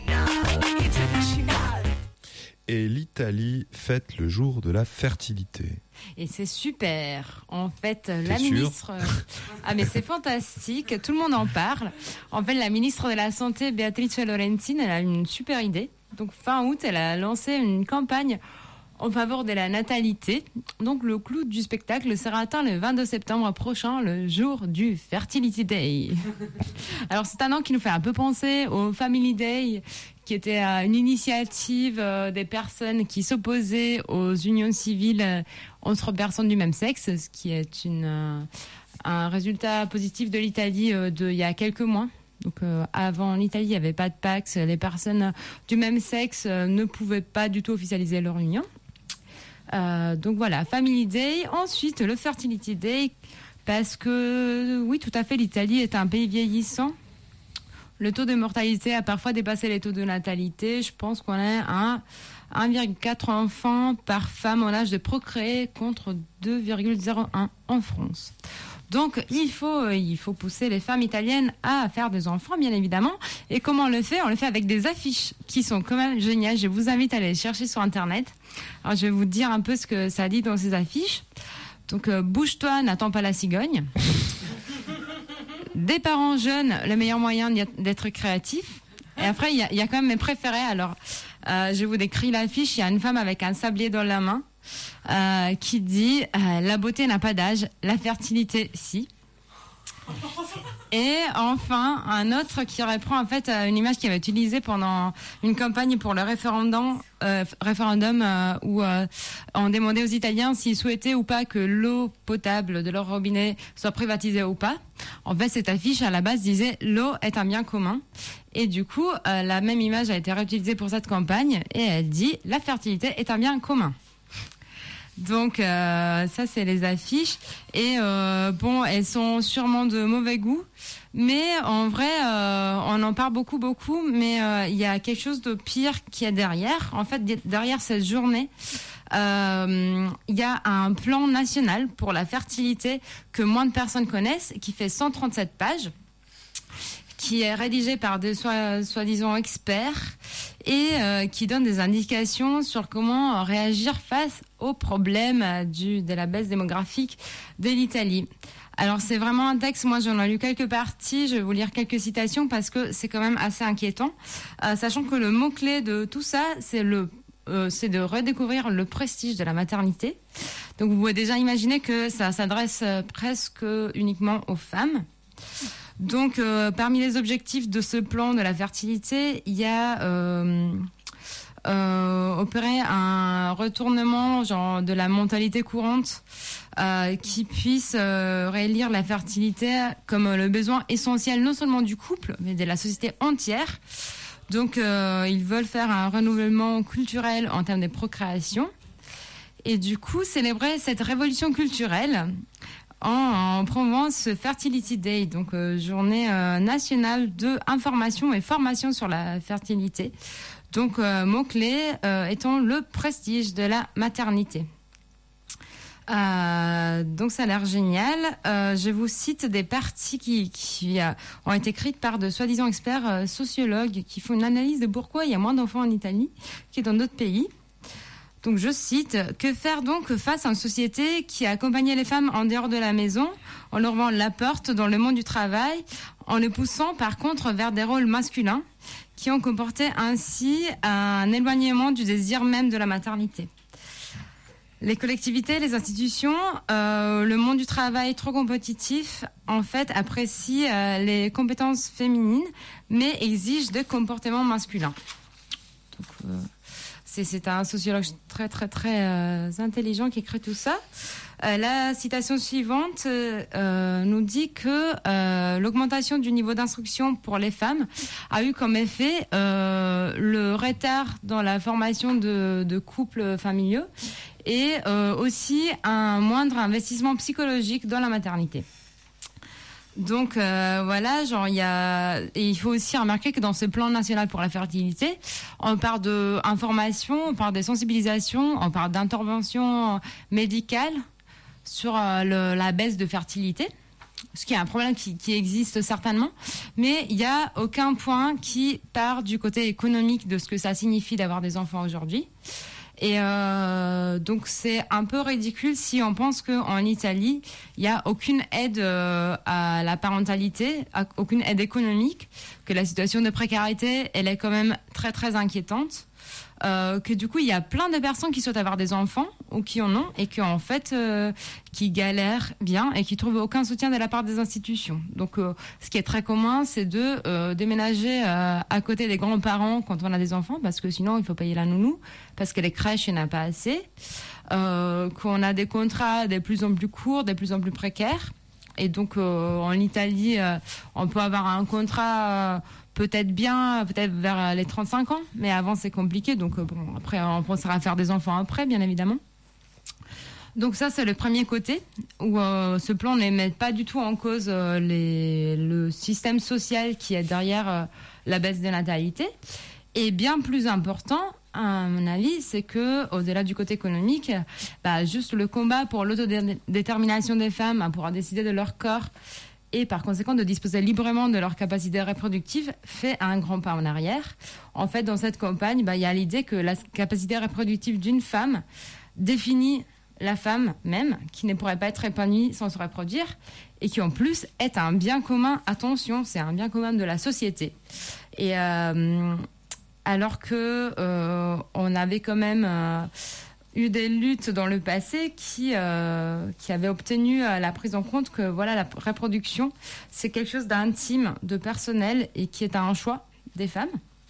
Et l'Italie fête le jour de la fertilité. Et c'est super. En fait, T'es la sûr ministre... Ah, mais c'est fantastique. Tout le monde en parle. En fait, la ministre de la Santé, Beatrice Lorenzin, elle a une super idée. Donc, fin août, elle a lancé une campagne en faveur de la natalité. Donc, le clou du spectacle sera atteint le vingt-deux septembre prochain, le jour du Fertility Day. Alors, c'est un nom qui nous fait un peu penser au Family Day, qui était une initiative des personnes qui s'opposaient aux unions civiles entre personnes du même sexe, ce qui est une, un résultat positif de l'Italie d'il y a quelques mois. Donc, euh, avant l'Italie, il n'y avait pas de Pax. Les personnes du même sexe ne pouvaient pas du tout officialiser leur union. Euh, donc voilà, Family Day. Ensuite, le Fertility Day, parce que, oui, tout à fait, l'Italie est un pays vieillissant. Le taux de mortalité a parfois dépassé les taux de natalité. Je pense qu'on est à un virgule quatre enfants par femme en âge de procréer contre deux virgule zéro un en France. Donc, il faut, il faut pousser les femmes italiennes à faire des enfants, bien évidemment. Et comment on le fait ? On le fait avec des affiches qui sont quand même géniales. Je vous invite à aller les chercher sur Internet. Alors, je vais vous dire un peu ce que ça dit dans ces affiches. Donc, euh, bouge-toi, n'attends pas la cigogne. Des parents jeunes, le meilleur moyen d'être créatif. Et après, il y a, il y a quand même mes préférés. Alors, euh, je vous décris l'affiche. Il y a une femme avec un sablier dans la main. Euh, qui dit euh, la beauté n'a pas d'âge, la fertilité si. Et enfin un autre qui reprend en fait une image qu'il avait utilisée pendant une campagne pour le référendum, euh, référendum euh, où euh, on demandait aux Italiens s'ils souhaitaient ou pas que l'eau potable de leur robinet soit privatisée ou pas. En fait, cette affiche à la base disait l'eau est un bien commun. Et du coup, euh, la même image a été réutilisée pour cette campagne et elle dit la fertilité est un bien commun. Donc euh, ça c'est les affiches et euh, bon elles sont sûrement de mauvais goût mais en vrai euh, on en parle beaucoup beaucoup mais euh, il y a quelque chose de pire qui est derrière. En fait derrière cette journée euh, il y a un plan national pour la fertilité que moins de personnes connaissent qui fait cent trente-sept pages, qui est rédigé par des soi, soi-disant experts et euh, qui donne des indications sur comment réagir face au problème du, de la baisse démographique de l'Italie. Alors c'est vraiment un texte, moi j'en ai lu quelques parties, je vais vous lire quelques citations parce que c'est quand même assez inquiétant, euh, sachant que le mot-clé de tout ça, c'est, le, euh, c'est de redécouvrir le prestige de la maternité. Donc vous pouvez déjà imaginer que ça s'adresse presque uniquement aux femmes. Donc, euh, parmi les objectifs de ce plan de la fertilité, il y a euh, euh, opérer un retournement genre, de la mentalité courante euh, qui puisse euh, réélire la fertilité comme le besoin essentiel non seulement du couple, mais de la société entière. Donc, euh, ils veulent faire un renouvellement culturel en termes de procréation. Et du coup, célébrer cette révolution culturelle en, en promouvant ce Fertility Day, donc euh, journée euh, nationale de information et formation sur la fertilité. Donc, euh, mot-clé euh, étant le prestige de la maternité. Euh, donc ça a l'air génial. Euh, je vous cite des parties qui, qui euh, ont été écrites par de soi-disant experts euh, sociologues qui font une analyse de pourquoi il y a moins d'enfants en Italie que dans d'autres pays. Donc je cite, que faire donc face à une société qui a accompagné les femmes en dehors de la maison, en leur ouvrant la porte dans le monde du travail, en les poussant par contre vers des rôles masculins qui ont comporté ainsi un éloignement du désir même de la maternité. Les collectivités, les institutions, euh, le monde du travail trop compétitif, en fait, apprécient euh, les compétences féminines, mais exigent des comportements masculins. Donc, euh, c'est, c'est un sociologue très, très, très euh, intelligent qui écrit tout ça. Euh, la citation suivante euh, nous dit que euh, l'augmentation du niveau d'instruction pour les femmes a eu comme effet euh, le retard dans la formation de, de couples familiaux et euh, aussi un moindre investissement psychologique dans la maternité. Donc euh, voilà, genre il y a et il faut aussi remarquer que dans ce plan national pour la fertilité, on parle de information, on parle de sensibilisation, on parle d'intervention médicale sur euh, le, la baisse de fertilité, ce qui est un problème qui, qui existe certainement, mais il y a aucun point qui part du côté économique de ce que ça signifie d'avoir des enfants aujourd'hui. Et euh, donc c'est un peu ridicule si on pense qu'en Italie, il n'y a aucune aide euh, à la parentalité, à, aucune aide économique, que la situation de précarité, elle est quand même très très inquiétante, euh, que du coup il y a plein de personnes qui souhaitent avoir des enfants ou qui en ont et qui en fait euh, qui galèrent bien et qui trouvent aucun soutien de la part des institutions. Donc euh, ce qui est très commun, c'est de euh, déménager euh, à côté des grands-parents quand on a des enfants, parce que sinon il faut payer la nounou, parce que les crèches il n'y en a pas assez, euh, qu'on a des contrats de plus en plus courts, de plus en plus précaires. Et donc euh, en Italie, euh, on peut avoir un contrat euh, peut-être bien, peut-être vers les trente-cinq ans, mais avant c'est compliqué. Donc euh, bon, après on pensera à faire des enfants après, bien évidemment. Donc ça c'est le premier côté où euh, ce plan ne met pas du tout en cause euh, les, le système social qui est derrière euh, la baisse de natalité. Et bien plus important, à mon avis, c'est que au-delà du côté économique, bah, juste le combat pour l'autodétermination des femmes à pouvoir décider de leur corps et par conséquent de disposer librement de leur capacité reproductive fait un grand pas en arrière. En fait, dans cette campagne, bah, il y a l'idée que la capacité reproductive d'une femme définit la femme même, qui ne pourrait pas être épanouie sans se reproduire et qui en plus est un bien commun. Attention, c'est un bien commun de la société. Et euh, alors que euh, on avait quand même euh, eu des luttes dans le passé qui euh, qui avaient obtenu euh, la prise en compte que voilà, la reproduction c'est quelque chose d'intime, de personnel et qui est un choix des femmes.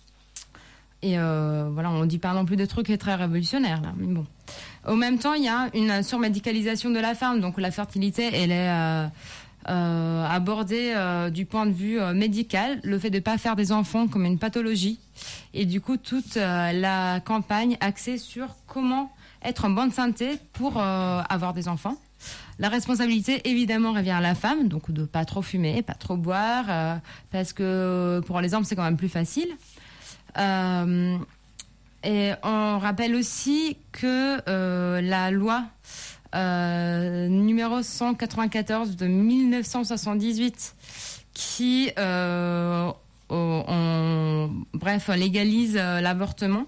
Et euh, voilà, on ne dit pas non plus de trucs très révolutionnaires là, mais bon. Au même temps, il y a une surmédicalisation de la femme, donc la fertilité, elle est euh, euh, abordée euh, du point de vue euh, médical, le fait de ne pas faire des enfants comme une pathologie, et du coup toute euh, la campagne axée sur comment être en bonne santé pour euh, avoir des enfants. La responsabilité, évidemment, revient à la femme, donc de pas trop fumer, pas trop boire, euh, parce que pour les hommes, c'est quand même plus facile. Euh, et on rappelle aussi que euh, la loi euh, numéro cent quatre-vingt-quatorze de mille neuf cent soixante-dix-huit qui, euh, on, bref, légalise euh, l'avortement.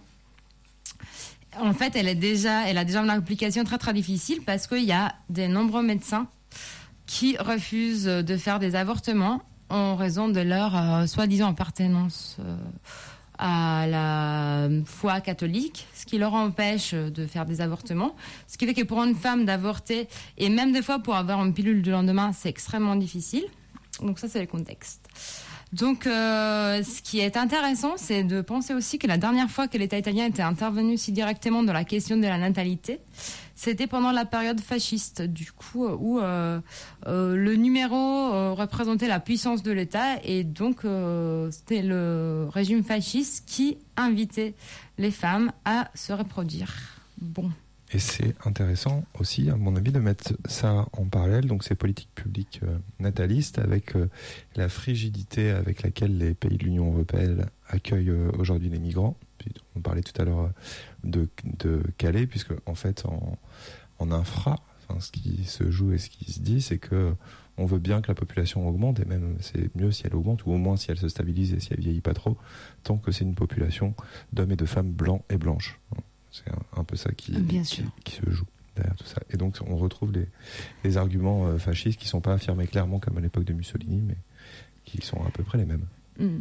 En fait, elle est déjà, elle a déjà une application très très difficile parce qu'il y a de nombreux médecins qui refusent de faire des avortements en raison de leur euh, soi-disant appartenance euh, à la foi catholique, ce qui leur empêche de faire des avortements. Ce qui fait que pour une femme d'avorter, et même des fois pour avoir une pilule du lendemain, c'est extrêmement difficile. Donc ça, c'est le contexte. Donc, euh, ce qui est intéressant, c'est de penser aussi que la dernière fois que l'État italien était intervenu si directement dans la question de la natalité, c'était pendant la période fasciste, du coup, où euh, euh, le numéro euh, représentait la puissance de l'État et donc euh, c'était le régime fasciste qui invitait les femmes à se reproduire. Bon. Et c'est intéressant aussi, à mon avis, de mettre ça en parallèle, donc ces politiques publiques euh, natalistes, avec euh, la frigidité avec laquelle les pays de l'Union européenne accueillent euh, aujourd'hui les migrants. Puis on parlait tout à l'heure de, de Calais, puisque en fait, en, en infra, enfin, ce qui se joue et ce qui se dit, c'est que on veut bien que la population augmente, et même c'est mieux si elle augmente, ou au moins si elle se stabilise et si elle vieillit pas trop, tant que c'est une population d'hommes et de femmes blancs et blanches. C'est un, un peu ça qui, qui, qui se joue derrière tout ça. Et donc on retrouve les, les arguments euh, fascistes qui ne sont pas affirmés clairement comme à l'époque de Mussolini, mais qui sont à peu près les mêmes. Mm.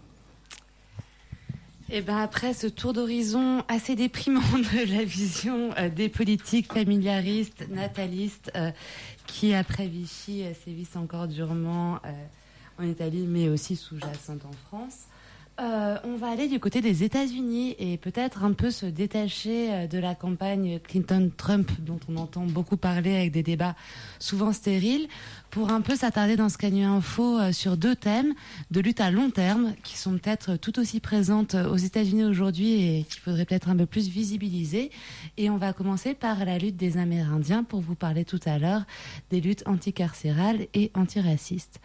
Et ben après ce tour d'horizon assez déprimant de la vision euh, des politiques familiaristes, natalistes, euh, qui après Vichy euh, sévissent encore durement euh, en Italie, mais aussi sous-jacentes en France. Euh, on va aller du côté des États-Unis et peut-être un peu se détacher de la campagne Clinton-Trump dont on entend beaucoup parler avec des débats souvent stériles, pour un peu s'attarder dans ce Canu Info sur deux thèmes de lutte à long terme qui sont peut-être tout aussi présentes aux États-Unis aujourd'hui et qu'il faudrait peut-être un peu plus visibiliser. Et on va commencer par la lutte des Amérindiens pour vous parler tout à l'heure des luttes anticarcérales et antiracistes.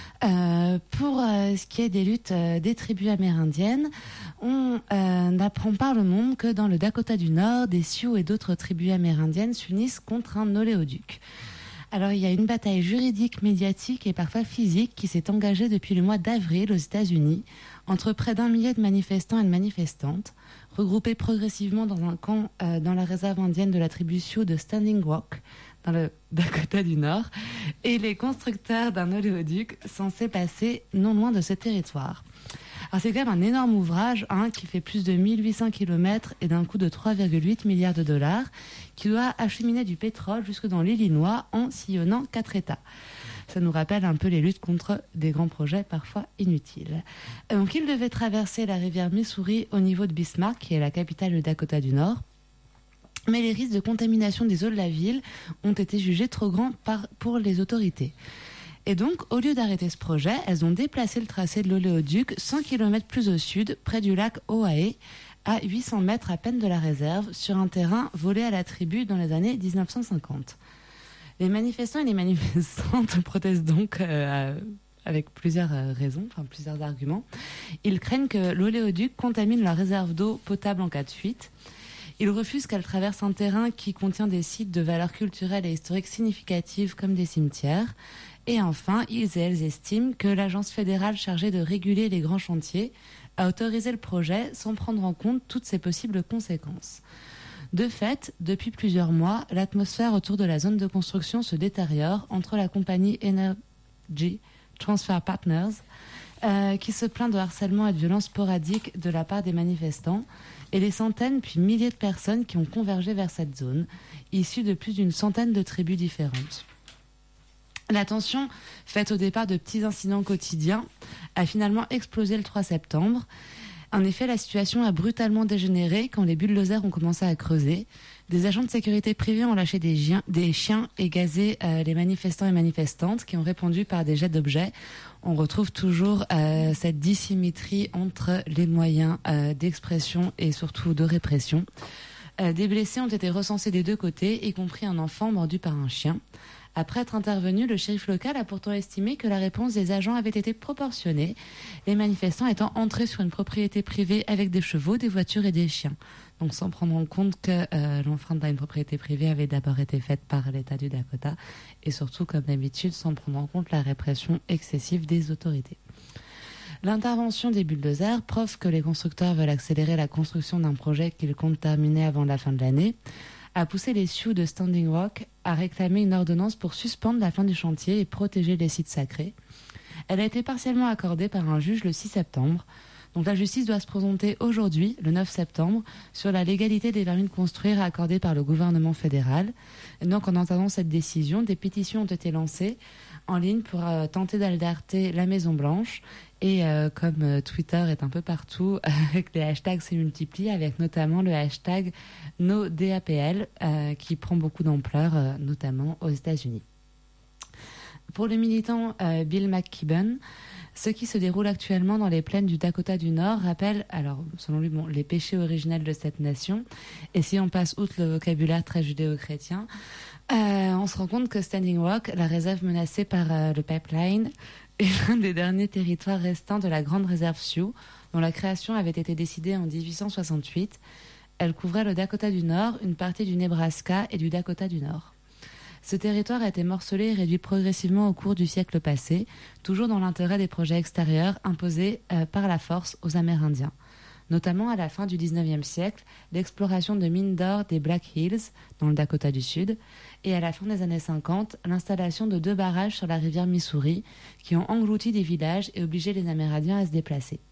Euh, pour euh, ce qui est des luttes euh, des tribus amérindiennes, on euh, apprend par le monde que dans le Dakota du Nord, des Sioux et d'autres tribus amérindiennes s'unissent contre un oléoduc. Alors il y a une bataille juridique, médiatique et parfois physique qui s'est engagée depuis le mois d'avril aux États-Unis entre près d'un millier de manifestants et de manifestantes, regroupés progressivement dans un camp euh, dans la réserve indienne de la tribu Sioux de Standing Rock, dans le Dakota du Nord, et les constructeurs d'un oléoduc censé passer non loin de ce territoire. Alors c'est quand même un énorme ouvrage hein, qui fait plus de mille huit cents kilomètres et d'un coût de trois virgule huit milliards de dollars, qui doit acheminer du pétrole jusque dans l'Illinois en sillonnant quatre États. Ça nous rappelle un peu les luttes contre des grands projets parfois inutiles. Donc il devait traverser la rivière Missouri au niveau de Bismarck, qui est la capitale du Dakota du Nord. Mais les risques de contamination des eaux de la ville ont été jugés trop grands par, pour les autorités. Et donc, au lieu d'arrêter ce projet, elles ont déplacé le tracé de l'oléoduc cent kilomètres plus au sud, près du lac Oahe, à huit cents mètres à peine de la réserve, sur un terrain volé à la tribu dans les années dix-neuf cent cinquante. Les manifestants et les manifestantes protestent donc euh, avec plusieurs raisons, enfin plusieurs arguments. Ils craignent que l'oléoduc contamine la réserve d'eau potable en cas de fuite. Ils refusent qu'elle traverse un terrain qui contient des sites de valeurs culturelles et historiques significatives comme des cimetières. Et enfin, ils et elles estiment que l'agence fédérale chargée de réguler les grands chantiers a autorisé le projet sans prendre en compte toutes ses possibles conséquences. De fait, depuis plusieurs mois, l'atmosphère autour de la zone de construction se détériore entre la compagnie Energy Transfer Partners, euh, qui se plaint de harcèlement et de violences sporadiques de la part des manifestants, et les centaines puis milliers de personnes qui ont convergé vers cette zone, issues de plus d'une centaine de tribus différentes. La tension, faite au départ de petits incidents quotidiens, a finalement explosé le trois septembre. En effet, la situation a brutalement dégénéré quand les bulldozers ont commencé à creuser. Des agents de sécurité privés ont lâché des, giens, des chiens et gazé euh, les manifestants et manifestantes qui ont répondu par des jets d'objets. On retrouve toujours euh, cette dissymétrie entre les moyens euh, d'expression et surtout de répression. Euh, des blessés ont été recensés des deux côtés, y compris un enfant mordu par un chien. Après être intervenu, le shérif local a pourtant estimé que la réponse des agents avait été proportionnée, les manifestants étant entrés sur une propriété privée avec des chevaux, des voitures et des chiens. Donc sans prendre en compte que euh, l'enfreinte à une propriété privée avait d'abord été faite par l'État du Dakota et surtout, comme d'habitude, sans prendre en compte la répression excessive des autorités. L'intervention des bulldozers prouve que les constructeurs veulent accélérer la construction d'un projet qu'ils comptent terminer avant la fin de l'année, a poussé les Sioux de Standing Rock à réclamer une ordonnance pour suspendre la fin du chantier et protéger les sites sacrés. Elle a été partiellement accordée par un juge le six septembre. Donc la justice doit se prononcer aujourd'hui, le neuf septembre, sur la légalité des permis de construire accordés par le gouvernement fédéral. Et donc en entendant cette décision, des pétitions ont été lancées en ligne pour euh, tenter d'alerter la Maison-Blanche. Et euh, comme euh, Twitter est un peu partout, avec les hashtags se multiplient, avec notamment le hashtag NoDAPL euh, qui prend beaucoup d'ampleur, euh, notamment aux États-Unis. Pour le militant euh, Bill McKibben, ce qui se déroule actuellement dans les plaines du Dakota du Nord rappelle, alors selon lui, bon, les péchés originels de cette nation. Et si on passe outre le vocabulaire très judéo-chrétien, euh, on se rend compte que Standing Rock, la réserve menacée par euh, le pipeline, est l'un des derniers territoires restants de la grande réserve Sioux, dont la création avait été décidée en dix-huit cent soixante-huit. Elle couvrait le Dakota du Nord, une partie du Nebraska et du Dakota du Nord. Ce territoire a été morcelé et réduit progressivement au cours du siècle passé, toujours dans l'intérêt des projets extérieurs imposés euh, par la force aux Amérindiens. Notamment à la fin du dix-neuvième siècle, l'exploration de mines d'or des Black Hills, dans le Dakota du Sud, et à la fin des années cinquante, l'installation de deux barrages sur la rivière Missouri qui ont englouti des villages et obligé les Amérindiens à se déplacer.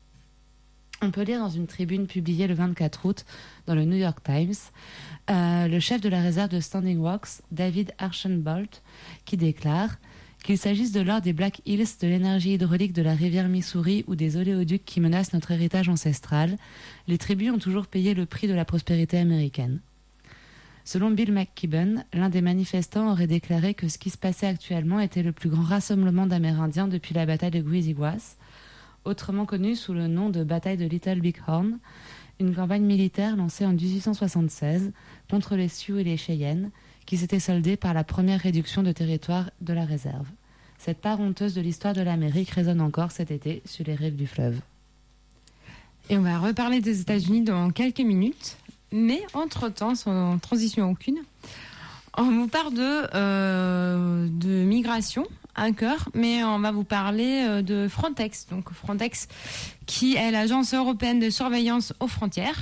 On peut lire dans une tribune publiée le vingt-quatre août dans le New York Times, euh, le chef de la réserve de Standing Rocks, David Archambault, qui déclare « Qu'il s'agisse de l'or des Black Hills, de l'énergie hydraulique de la rivière Missouri ou des oléoducs qui menacent notre héritage ancestral, les tribus ont toujours payé le prix de la prospérité américaine. Selon Bill McKibben, l'un des manifestants aurait déclaré que ce qui se passait actuellement était le plus grand rassemblement d'Amérindiens depuis la bataille de Greasy Grass, autrement connue sous le nom de bataille de Little Big Horn, une campagne militaire lancée en dix-huit cent soixante-seize contre les Sioux et les Cheyennes, qui s'était soldée par la première réduction de territoire de la réserve. Cette part honteuse de l'histoire de l'Amérique résonne encore cet été sur les rives du fleuve. Et on va reparler des États-Unis dans quelques minutes. Mais entre-temps, sans transition aucune, on vous parle de, euh, de migration, un cœur, mais on va vous parler de Frontex. Donc Frontex, qui est l'agence européenne de surveillance aux frontières,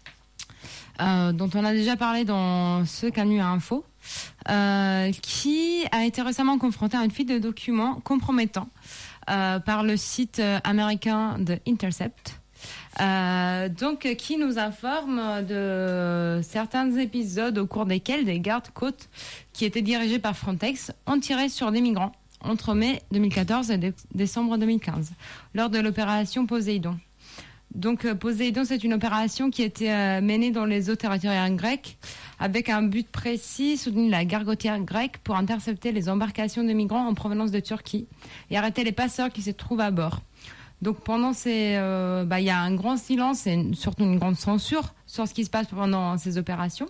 euh, dont on a déjà parlé dans ce Canu Info, euh, qui a été récemment confronté à une fuite de documents compromettants euh, par le site américain de Intercept. Euh, donc, qui nous informe de certains épisodes au cours desquels des gardes-côtes qui étaient dirigés par Frontex ont tiré sur des migrants entre mai deux mille quatorze et dé- décembre deux mille quinze lors de l'opération Poséidon. Donc, Poséidon, c'est une opération qui était euh, menée dans les eaux territoriales grecques avec un but précis, soutenu la garde côtière grecque pour intercepter les embarcations de migrants en provenance de Turquie et arrêter les passeurs qui se trouvent à bord. Donc pendant ces, euh, bah, y a un grand silence et surtout une grande censure sur ce qui se passe pendant ces opérations.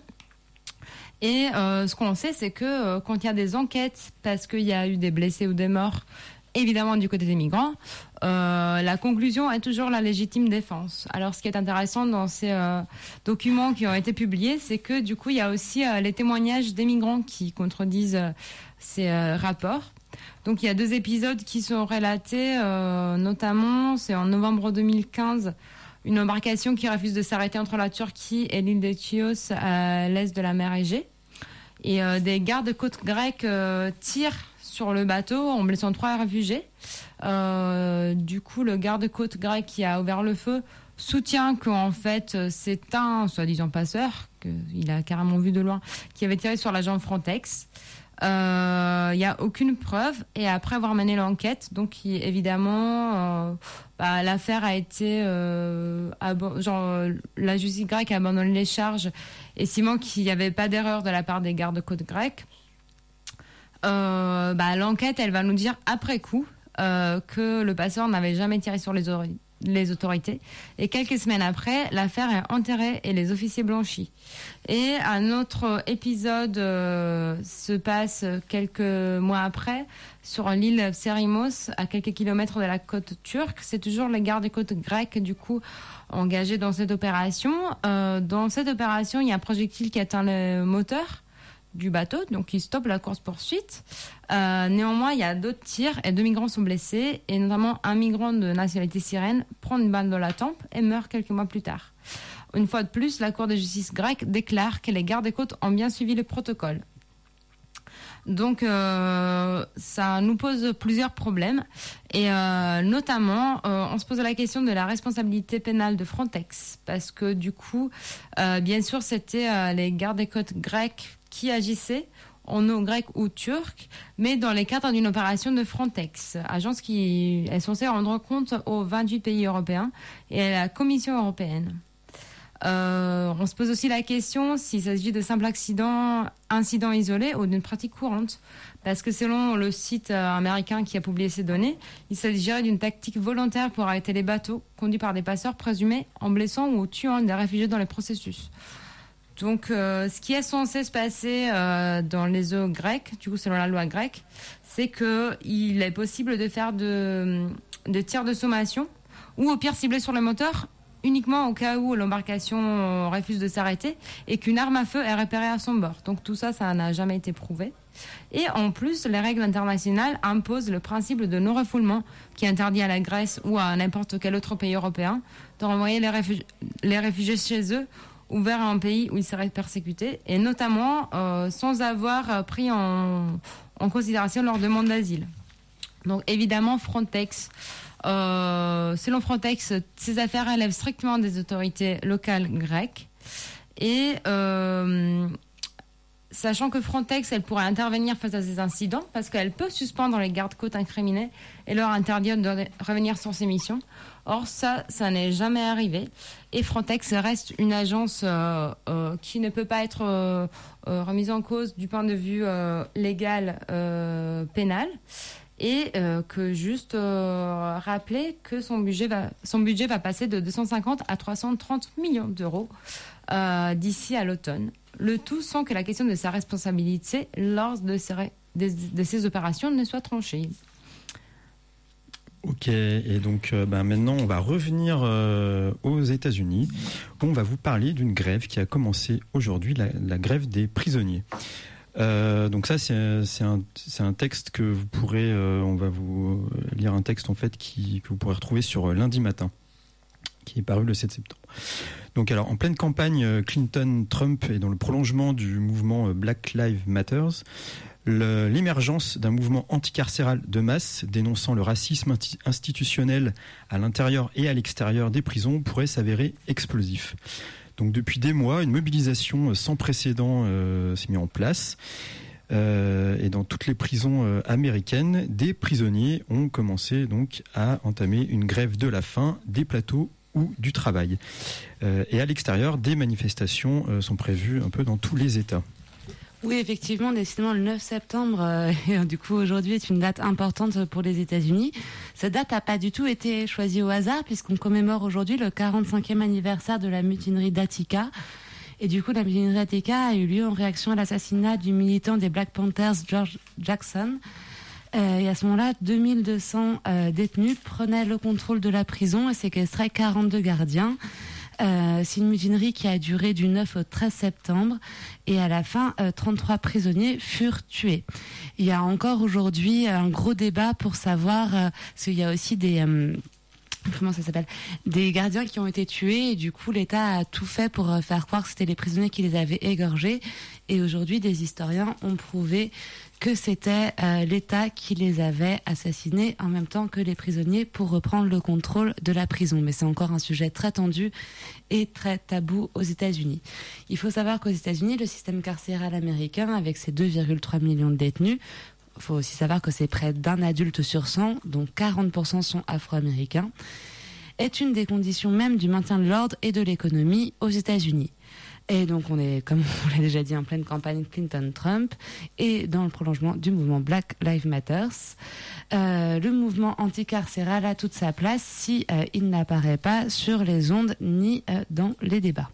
Et euh, ce qu'on sait, c'est que euh, quand il y a des enquêtes, parce qu'il y a eu des blessés ou des morts, évidemment du côté des migrants, euh, la conclusion est toujours la légitime défense. Alors ce qui est intéressant dans ces euh, documents qui ont été publiés, c'est que du coup il y a aussi euh, les témoignages des migrants qui contredisent euh, ces euh, rapports. Donc il y a deux épisodes qui sont relatés, euh, notamment c'est en novembre deux mille quinze, une embarcation qui refuse de s'arrêter entre la Turquie et l'île de Chios à l'est de la mer Égée. Et euh, des gardes-côtes grecs euh, tirent sur le bateau en blessant trois réfugiés. Euh, du coup, le garde-côte grec qui a ouvert le feu soutient qu'en fait c'est un soi-disant passeur, qu'il a carrément vu de loin, qui avait tiré sur l'agent Frontex. Il euh, n'y a aucune preuve et après avoir mené l'enquête, donc il, évidemment euh, bah, l'affaire a été euh, abo- genre la justice grecque a abandonné les charges, estimant qu'il n'y avait pas d'erreur de la part des gardes-côtes grecs. Euh, bah, l'enquête elle va nous dire après coup euh, que le passeur n'avait jamais tiré sur les oreilles les autorités. Et quelques semaines après, l'affaire est enterrée et les officiers blanchis. Et un autre épisode euh, se passe quelques mois après sur l'île Sérimos, à quelques kilomètres de la côte turque. C'est toujours les gardes-côtes grecs, du coup, engagés dans cette opération. Euh, dans cette opération, il y a un projectile qui atteint le moteur du bateau, donc il stoppe la course-poursuite. Euh, néanmoins, il y a d'autres tirs et deux migrants sont blessés, et notamment un migrant de nationalité syrienne prend une balle dans la tempe et meurt quelques mois plus tard. Une fois de plus, la Cour de justice grecque déclare que les gardes-côtes ont bien suivi le protocole. Donc, euh, ça nous pose plusieurs problèmes, et euh, notamment, euh, on se pose la question de la responsabilité pénale de Frontex, parce que du coup, euh, bien sûr, c'était euh, les gardes-côtes grecs qui agissaient en eau grecque ou turque, mais dans les cadres d'une opération de Frontex, agence qui est censée rendre compte aux vingt-huit pays européens et à la Commission européenne. Euh, on se pose aussi la question s'il s'agit de simples accidents, incidents isolés ou d'une pratique courante. Parce que selon le site américain qui a publié ces données, il s'agirait d'une tactique volontaire pour arrêter les bateaux conduits par des passeurs présumés en blessant ou tuant des réfugiés dans les processus. Donc, euh, ce qui est censé se passer euh, dans les eaux grecques, du coup selon la loi grecque, c'est qu'il est possible de faire de, de tirs de sommation ou au pire cibler sur le moteur uniquement au cas où l'embarcation refuse de s'arrêter et qu'une arme à feu est repérée à son bord. Donc tout ça, ça n'a jamais été prouvé. Et en plus, les règles internationales imposent le principe de non-refoulement qui interdit à la Grèce ou à n'importe quel autre pays européen de renvoyer les, réfugi- les réfugiés chez eux ou vers un pays où ils seraient persécutés, et notamment euh, sans avoir pris en, en considération leur demande d'asile. Donc évidemment, Frontex... Euh, selon Frontex, ces affaires relèvent strictement des autorités locales grecques et euh, sachant que Frontex, elle pourrait intervenir face à ces incidents parce qu'elle peut suspendre les gardes-côtes incriminés et leur interdire de revenir sur ses missions. Or, ça, ça n'est jamais arrivé. Et Frontex reste une agence euh, euh, qui ne peut pas être euh, euh, remise en cause du point de vue euh, légal, euh, pénal. Et euh, que juste euh, rappeler que son budget, va, son budget va passer de deux cent cinquante à trois cent trente millions d'euros euh, d'ici à l'automne. Le tout sans que la question de sa responsabilité lors de ces, de, de ces opérations ne soit tranchée. Ok, et donc euh, bah, maintenant on va revenir euh, aux États-Unis. On va vous parler d'une grève qui a commencé aujourd'hui, la, la grève des prisonniers. Euh, donc ça c'est, c'est, un, c'est un texte que vous pourrez, euh, on va vous lire un texte en fait qui, que vous pourrez retrouver sur Lundi Matin, qui est paru le sept septembre. Donc alors en pleine campagne Clinton-Trump et dans le prolongement du mouvement Black Lives Matter, Le, l'émergence d'un mouvement anticarcéral de masse dénonçant le racisme inti- institutionnel à l'intérieur et à l'extérieur des prisons pourrait s'avérer explosif. Donc depuis des mois, une mobilisation sans précédent euh, s'est mise en place. Euh, et dans toutes les prisons euh, américaines, des prisonniers ont commencé donc à entamer une grève de la faim, des plateaux ou du travail. Euh, et à l'extérieur, des manifestations euh, sont prévues un peu dans tous les États. Oui, effectivement, décidément, le neuf septembre, euh, et, du coup, aujourd'hui, est une date importante pour les États-Unis. Cette date n'a pas du tout été choisie au hasard, puisqu'on commémore aujourd'hui le quarante-cinquième anniversaire de la mutinerie d'Attica. Et du coup, la mutinerie d'Attica a eu lieu en réaction à l'assassinat du militant des Black Panthers, George Jackson. Euh, et à ce moment-là, deux mille deux cents euh, détenus prenaient le contrôle de la prison et séquestraient quarante-deux gardiens. Euh, c'est une mutinerie qui a duré du neuf au treize septembre et à la fin, euh, trente-trois prisonniers furent tués. Il y a encore aujourd'hui un gros débat pour savoir, euh, parce qu'il y a aussi des... Euh, comment ça s'appelle, des gardiens qui ont été tués et du coup l'État a tout fait pour faire croire que c'était les prisonniers qui les avaient égorgés et aujourd'hui des historiens ont prouvé que c'était euh, l'État qui les avait assassinés en même temps que les prisonniers pour reprendre le contrôle de la prison. Mais c'est encore un sujet très tendu et très tabou aux États-Unis. Il faut savoir qu'aux États-Unis, le système carcéral américain, avec ses deux virgule trois millions de détenus, il faut aussi savoir que c'est près d'un adulte sur cent, dont quarante pour cent sont afro-américains, est une des conditions même du maintien de l'ordre et de l'économie aux États-Unis. Et donc on est, comme on l'a déjà dit, en pleine campagne Clinton-Trump et dans le prolongement du mouvement Black Lives Matter. Euh, le mouvement anticarcéral a toute sa place si euh, il n'apparaît pas sur les ondes ni euh, dans les débats.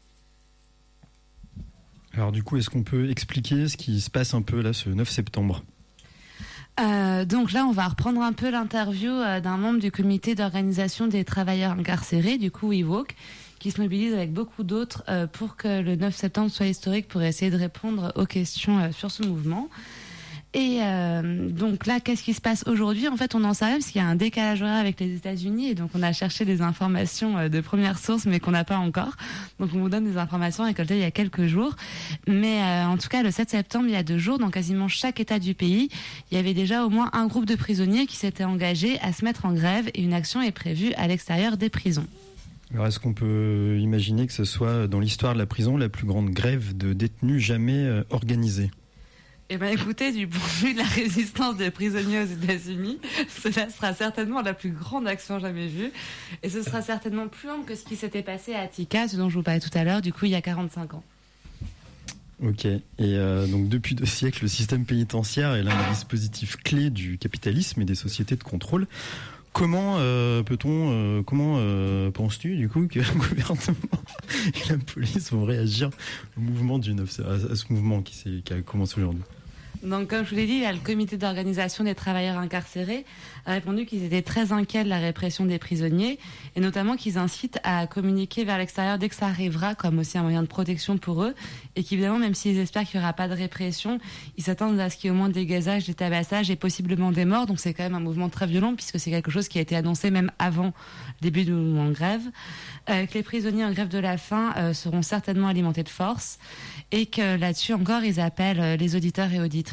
Alors du coup, est-ce qu'on peut expliquer ce qui se passe un peu là ce neuf septembre ? Euh, donc là, on va reprendre un peu l'interview euh, d'un membre du comité d'organisation des travailleurs incarcérés, du coup W E W O C, qui se mobilise avec beaucoup d'autres euh, pour que le neuf septembre soit historique, pour essayer de répondre aux questions euh, sur ce mouvement. Et euh, donc là, qu'est-ce qui se passe aujourd'hui ? En fait, on n'en sait rien parce qu'il y a un décalage horaire avec les États-Unis et donc on a cherché des informations euh, de première source mais qu'on n'a pas encore. Donc on vous donne des informations récoltées il y a quelques jours. Mais euh, en tout cas, le sept septembre, il y a deux jours, dans quasiment chaque État du pays, il y avait déjà au moins un groupe de prisonniers qui s'était engagé à se mettre en grève et une action est prévue à l'extérieur des prisons. Alors est-ce qu'on peut imaginer que ce soit dans l'histoire de la prison la plus grande grève de détenus jamais euh, organisée ? Eh bien écoutez, du point de vue de la résistance des prisonniers aux États-Unis, cela sera certainement la plus grande action jamais vue. Et ce sera certainement plus ample que ce qui s'était passé à Attica, ce dont je vous parlais tout à l'heure, du coup il y a quarante-cinq ans. Ok, et euh, donc depuis deux siècles, le système pénitentiaire est l'un des dispositifs clés du capitalisme et des sociétés de contrôle. Comment euh, peut-on, euh, comment euh, penses-tu du coup que le gouvernement et la police vont réagir au mouvement du neuf, à, à ce mouvement qui, s'est, qui a commencé aujourd'hui ? Donc, comme je vous l'ai dit, il y a le comité d'organisation des travailleurs incarcérés a répondu qu'ils étaient très inquiets de la répression des prisonniers et notamment qu'ils incitent à communiquer vers l'extérieur dès que ça arrivera, comme aussi un moyen de protection pour eux et qu'évidemment, même s'ils espèrent qu'il n'y aura pas de répression, ils s'attendent à ce qu'il y ait au moins des gazages, des tabassages et possiblement des morts. Donc, c'est quand même un mouvement très violent puisque c'est quelque chose qui a été annoncé même avant le début du mouvement en grève. Euh, que les prisonniers en grève de la faim euh, seront certainement alimentés de force et que là-dessus encore, ils appellent les auditeurs et auditrices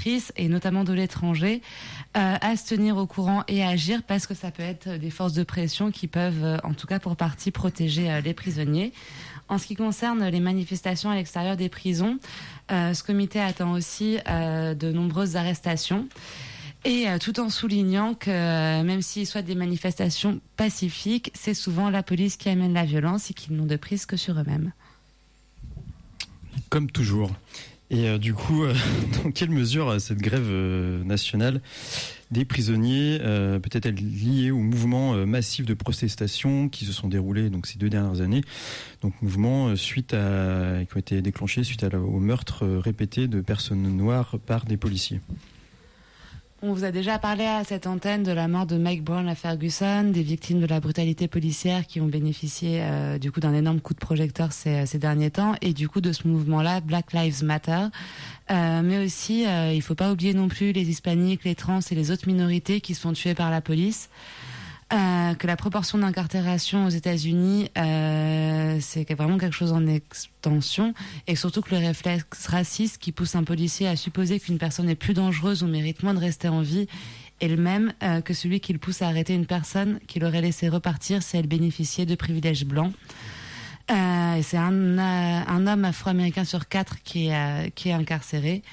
auditrices, et notamment de l'étranger, euh, à se tenir au courant et à agir, parce que ça peut être des forces de pression qui peuvent, euh, en tout cas pour partie, protéger euh, les prisonniers. En ce qui concerne les manifestations à l'extérieur des prisons, euh, ce comité attend aussi euh, de nombreuses arrestations. Et euh, tout en soulignant que euh, même s'il soit des manifestations pacifiques, c'est souvent la police qui amène la violence et qu'ils n'ont de prise que sur eux-mêmes. Comme toujours. Et euh, du coup, euh, dans quelle mesure euh, cette grève euh, nationale des prisonniers euh, peut-être liée au mouvement euh, massif de protestation qui se sont déroulés donc ces deux dernières années, donc mouvement euh, suite à qui ont été déclenchés suite à la, au meurtre euh, répété de personnes noires par des policiers. On vous a déjà parlé à cette antenne de la mort de Mike Brown à Ferguson, des victimes de la brutalité policière qui ont bénéficié euh, du coup d'un énorme coup de projecteur ces, ces derniers temps, et du coup de ce mouvement-là, Black Lives Matter. Euh, mais aussi, euh, il ne faut pas oublier non plus les hispaniques, les trans et les autres minorités qui sont tuées par la police. Euh, que la proportion d'incarcération aux États-Unis, euh, c'est vraiment quelque chose en extension, et surtout que le réflexe raciste qui pousse un policier à supposer qu'une personne est plus dangereuse ou mérite moins de rester en vie est le même euh, que celui qui le pousse à arrêter une personne qu'il aurait laissé repartir si elle bénéficiait de privilèges blancs. Euh, et c'est un, euh, un homme afro-américain sur quatre qui est, euh, qui est incarcéré.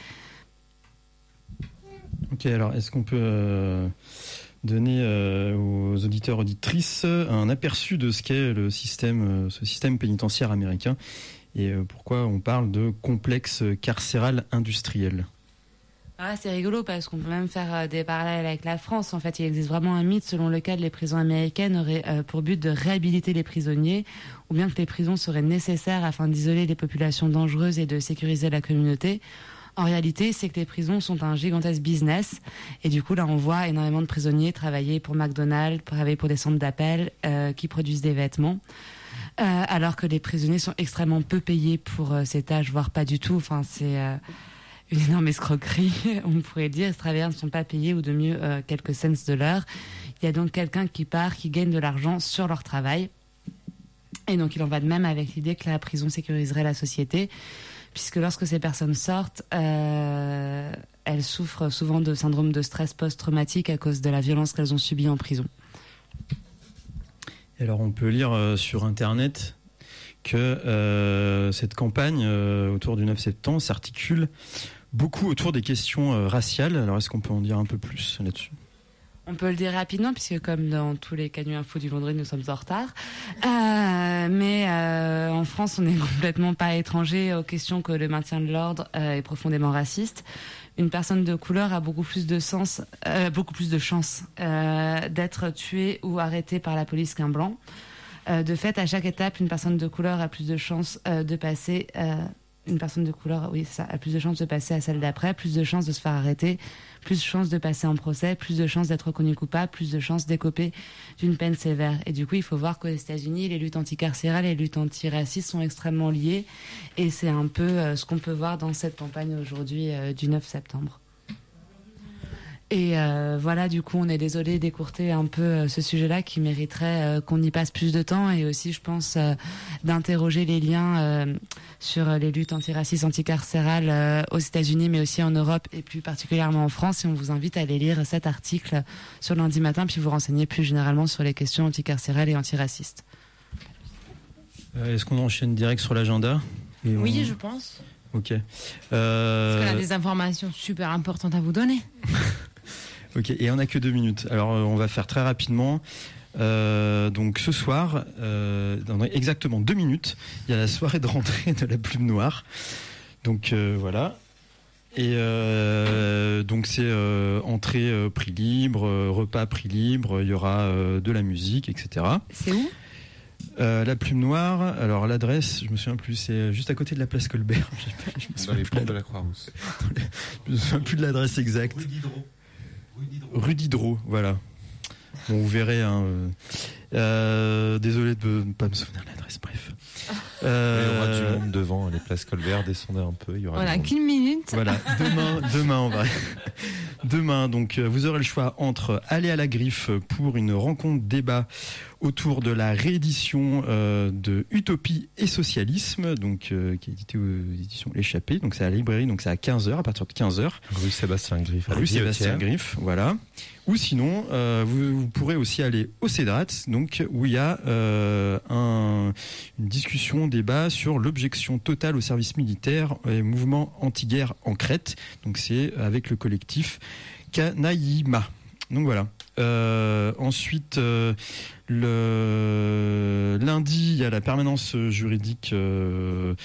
Ok, alors est-ce qu'on peut... Euh... donner euh, aux auditeurs auditrices un aperçu de ce qu'est le système, euh, ce système pénitentiaire américain et euh, pourquoi on parle de complexe carcéral industriel. Ah, c'est rigolo parce qu'on peut même faire euh, des parallèles avec la France. En fait, il existe vraiment un mythe selon lequel les prisons américaines auraient euh, pour but de réhabiliter les prisonniers, ou bien que les prisons seraient nécessaires afin d'isoler les populations dangereuses et de sécuriser la communauté. En réalité, c'est que les prisons sont un gigantesque business. Et du coup, là, on voit énormément de prisonniers travailler pour McDonald's, travailler pour des centres d'appel euh, qui produisent des vêtements. Euh, alors que les prisonniers sont extrêmement peu payés pour euh, ces tâches, voire pas du tout. Enfin, c'est euh, une énorme escroquerie, on pourrait dire. Ces travailleurs ne sont pas payés, ou de mieux, euh, quelques cents de l'heure. Il y a donc quelqu'un qui part, qui gagne de l'argent sur leur travail. Et donc, il en va de même avec l'idée que la prison sécuriserait la société, puisque lorsque ces personnes sortent, euh, elles souffrent souvent de syndrome de stress post-traumatique à cause de la violence qu'elles ont subie en prison. Et alors on peut lire euh, sur Internet que euh, cette campagne euh, autour du neuf septembre s'articule beaucoup autour des questions euh, raciales. Alors est-ce qu'on peut en dire un peu plus là-dessus ? On peut le dire rapidement, puisque comme dans tous les Canaux Info du vendredi, nous sommes en retard. Euh, mais euh, en France, on n'est complètement pas étranger aux questions que le maintien de l'ordre euh, est profondément raciste. Une personne de couleur a beaucoup plus de sens, euh, beaucoup plus de chances euh, d'être tuée ou arrêtée par la police qu'un blanc. Euh, de fait, à chaque étape, une personne de couleur a plus de chances euh, de passer. Euh, une personne de couleur, oui, ça a plus de chances de passer à celle d'après, plus de chances de se faire arrêter, plus de chances de passer en procès, plus de chances d'être reconnu coupable, plus de chances d'écoper d'une peine sévère. Et du coup, il faut voir qu'aux États-Unis, les luttes anticarcérales et les luttes antiracistes sont extrêmement liées. Et c'est un peu euh, ce qu'on peut voir dans cette campagne aujourd'hui euh, du neuf septembre. Et euh, voilà, du coup, on est désolé d'écourter un peu euh, ce sujet-là qui mériterait euh, qu'on y passe plus de temps, et aussi, je pense, euh, d'interroger les liens euh, sur les luttes antiracistes, anticarcérales euh, aux États-Unis, mais aussi en Europe et plus particulièrement en France. Et on vous invite à aller lire cet article sur Lundi Matin, puis vous renseigner plus généralement sur les questions anticarcérales et antiracistes. Euh, est-ce qu'on enchaîne direct sur l'agenda ? Et Oui, on... je pense. Ok. Euh... Parce qu'on a des informations super importantes à vous donner. Ok, et on n'a que deux minutes. Alors, euh, on va faire très rapidement. Euh, donc, ce soir, euh, dans exactement deux minutes, il y a la soirée de rentrée de la Plume Noire. Donc, euh, voilà. Et euh, donc, c'est euh, entrée euh, prix libre, euh, repas prix libre, il y aura euh, de la musique, et cetera. C'est où ? Euh, la Plume Noire, alors l'adresse, je me souviens plus, c'est juste à côté de la place Colbert. Je me Dans les portes de la Croix-Rousse. Je me souviens plus de l'adresse exacte. Rue Diderot. Rue Diderot, voilà. Bon, vous verrez. Hein, euh, euh, désolé de ne pas me souvenir de l'adresse, bref. Euh, il y aura du monde devant les places Colbert, descendez un peu. Il y aura voilà, qu'une minute. Voilà, demain, demain on va, Demain, donc, vous aurez le choix entre aller à la Griffe pour une rencontre débat autour de la réédition euh, de Utopie et Socialisme, donc euh, qui est édité aux éditions L'Échappée. Donc c'est à la librairie, donc c'est à quinze heures, à partir de quinze heures. Rue Sébastien Griffe. Rue Sébastien Griffe, voilà. Ou sinon, euh, vous, vous pourrez aussi aller au Cédrat, donc où il y a euh, un, une discussion, débat sur l'objection totale au service militaire et mouvement anti-guerre en Crète. Donc c'est avec le collectif Canaïma. Donc voilà. Euh, ensuite, euh, le lundi, il y a la permanence juridique euh,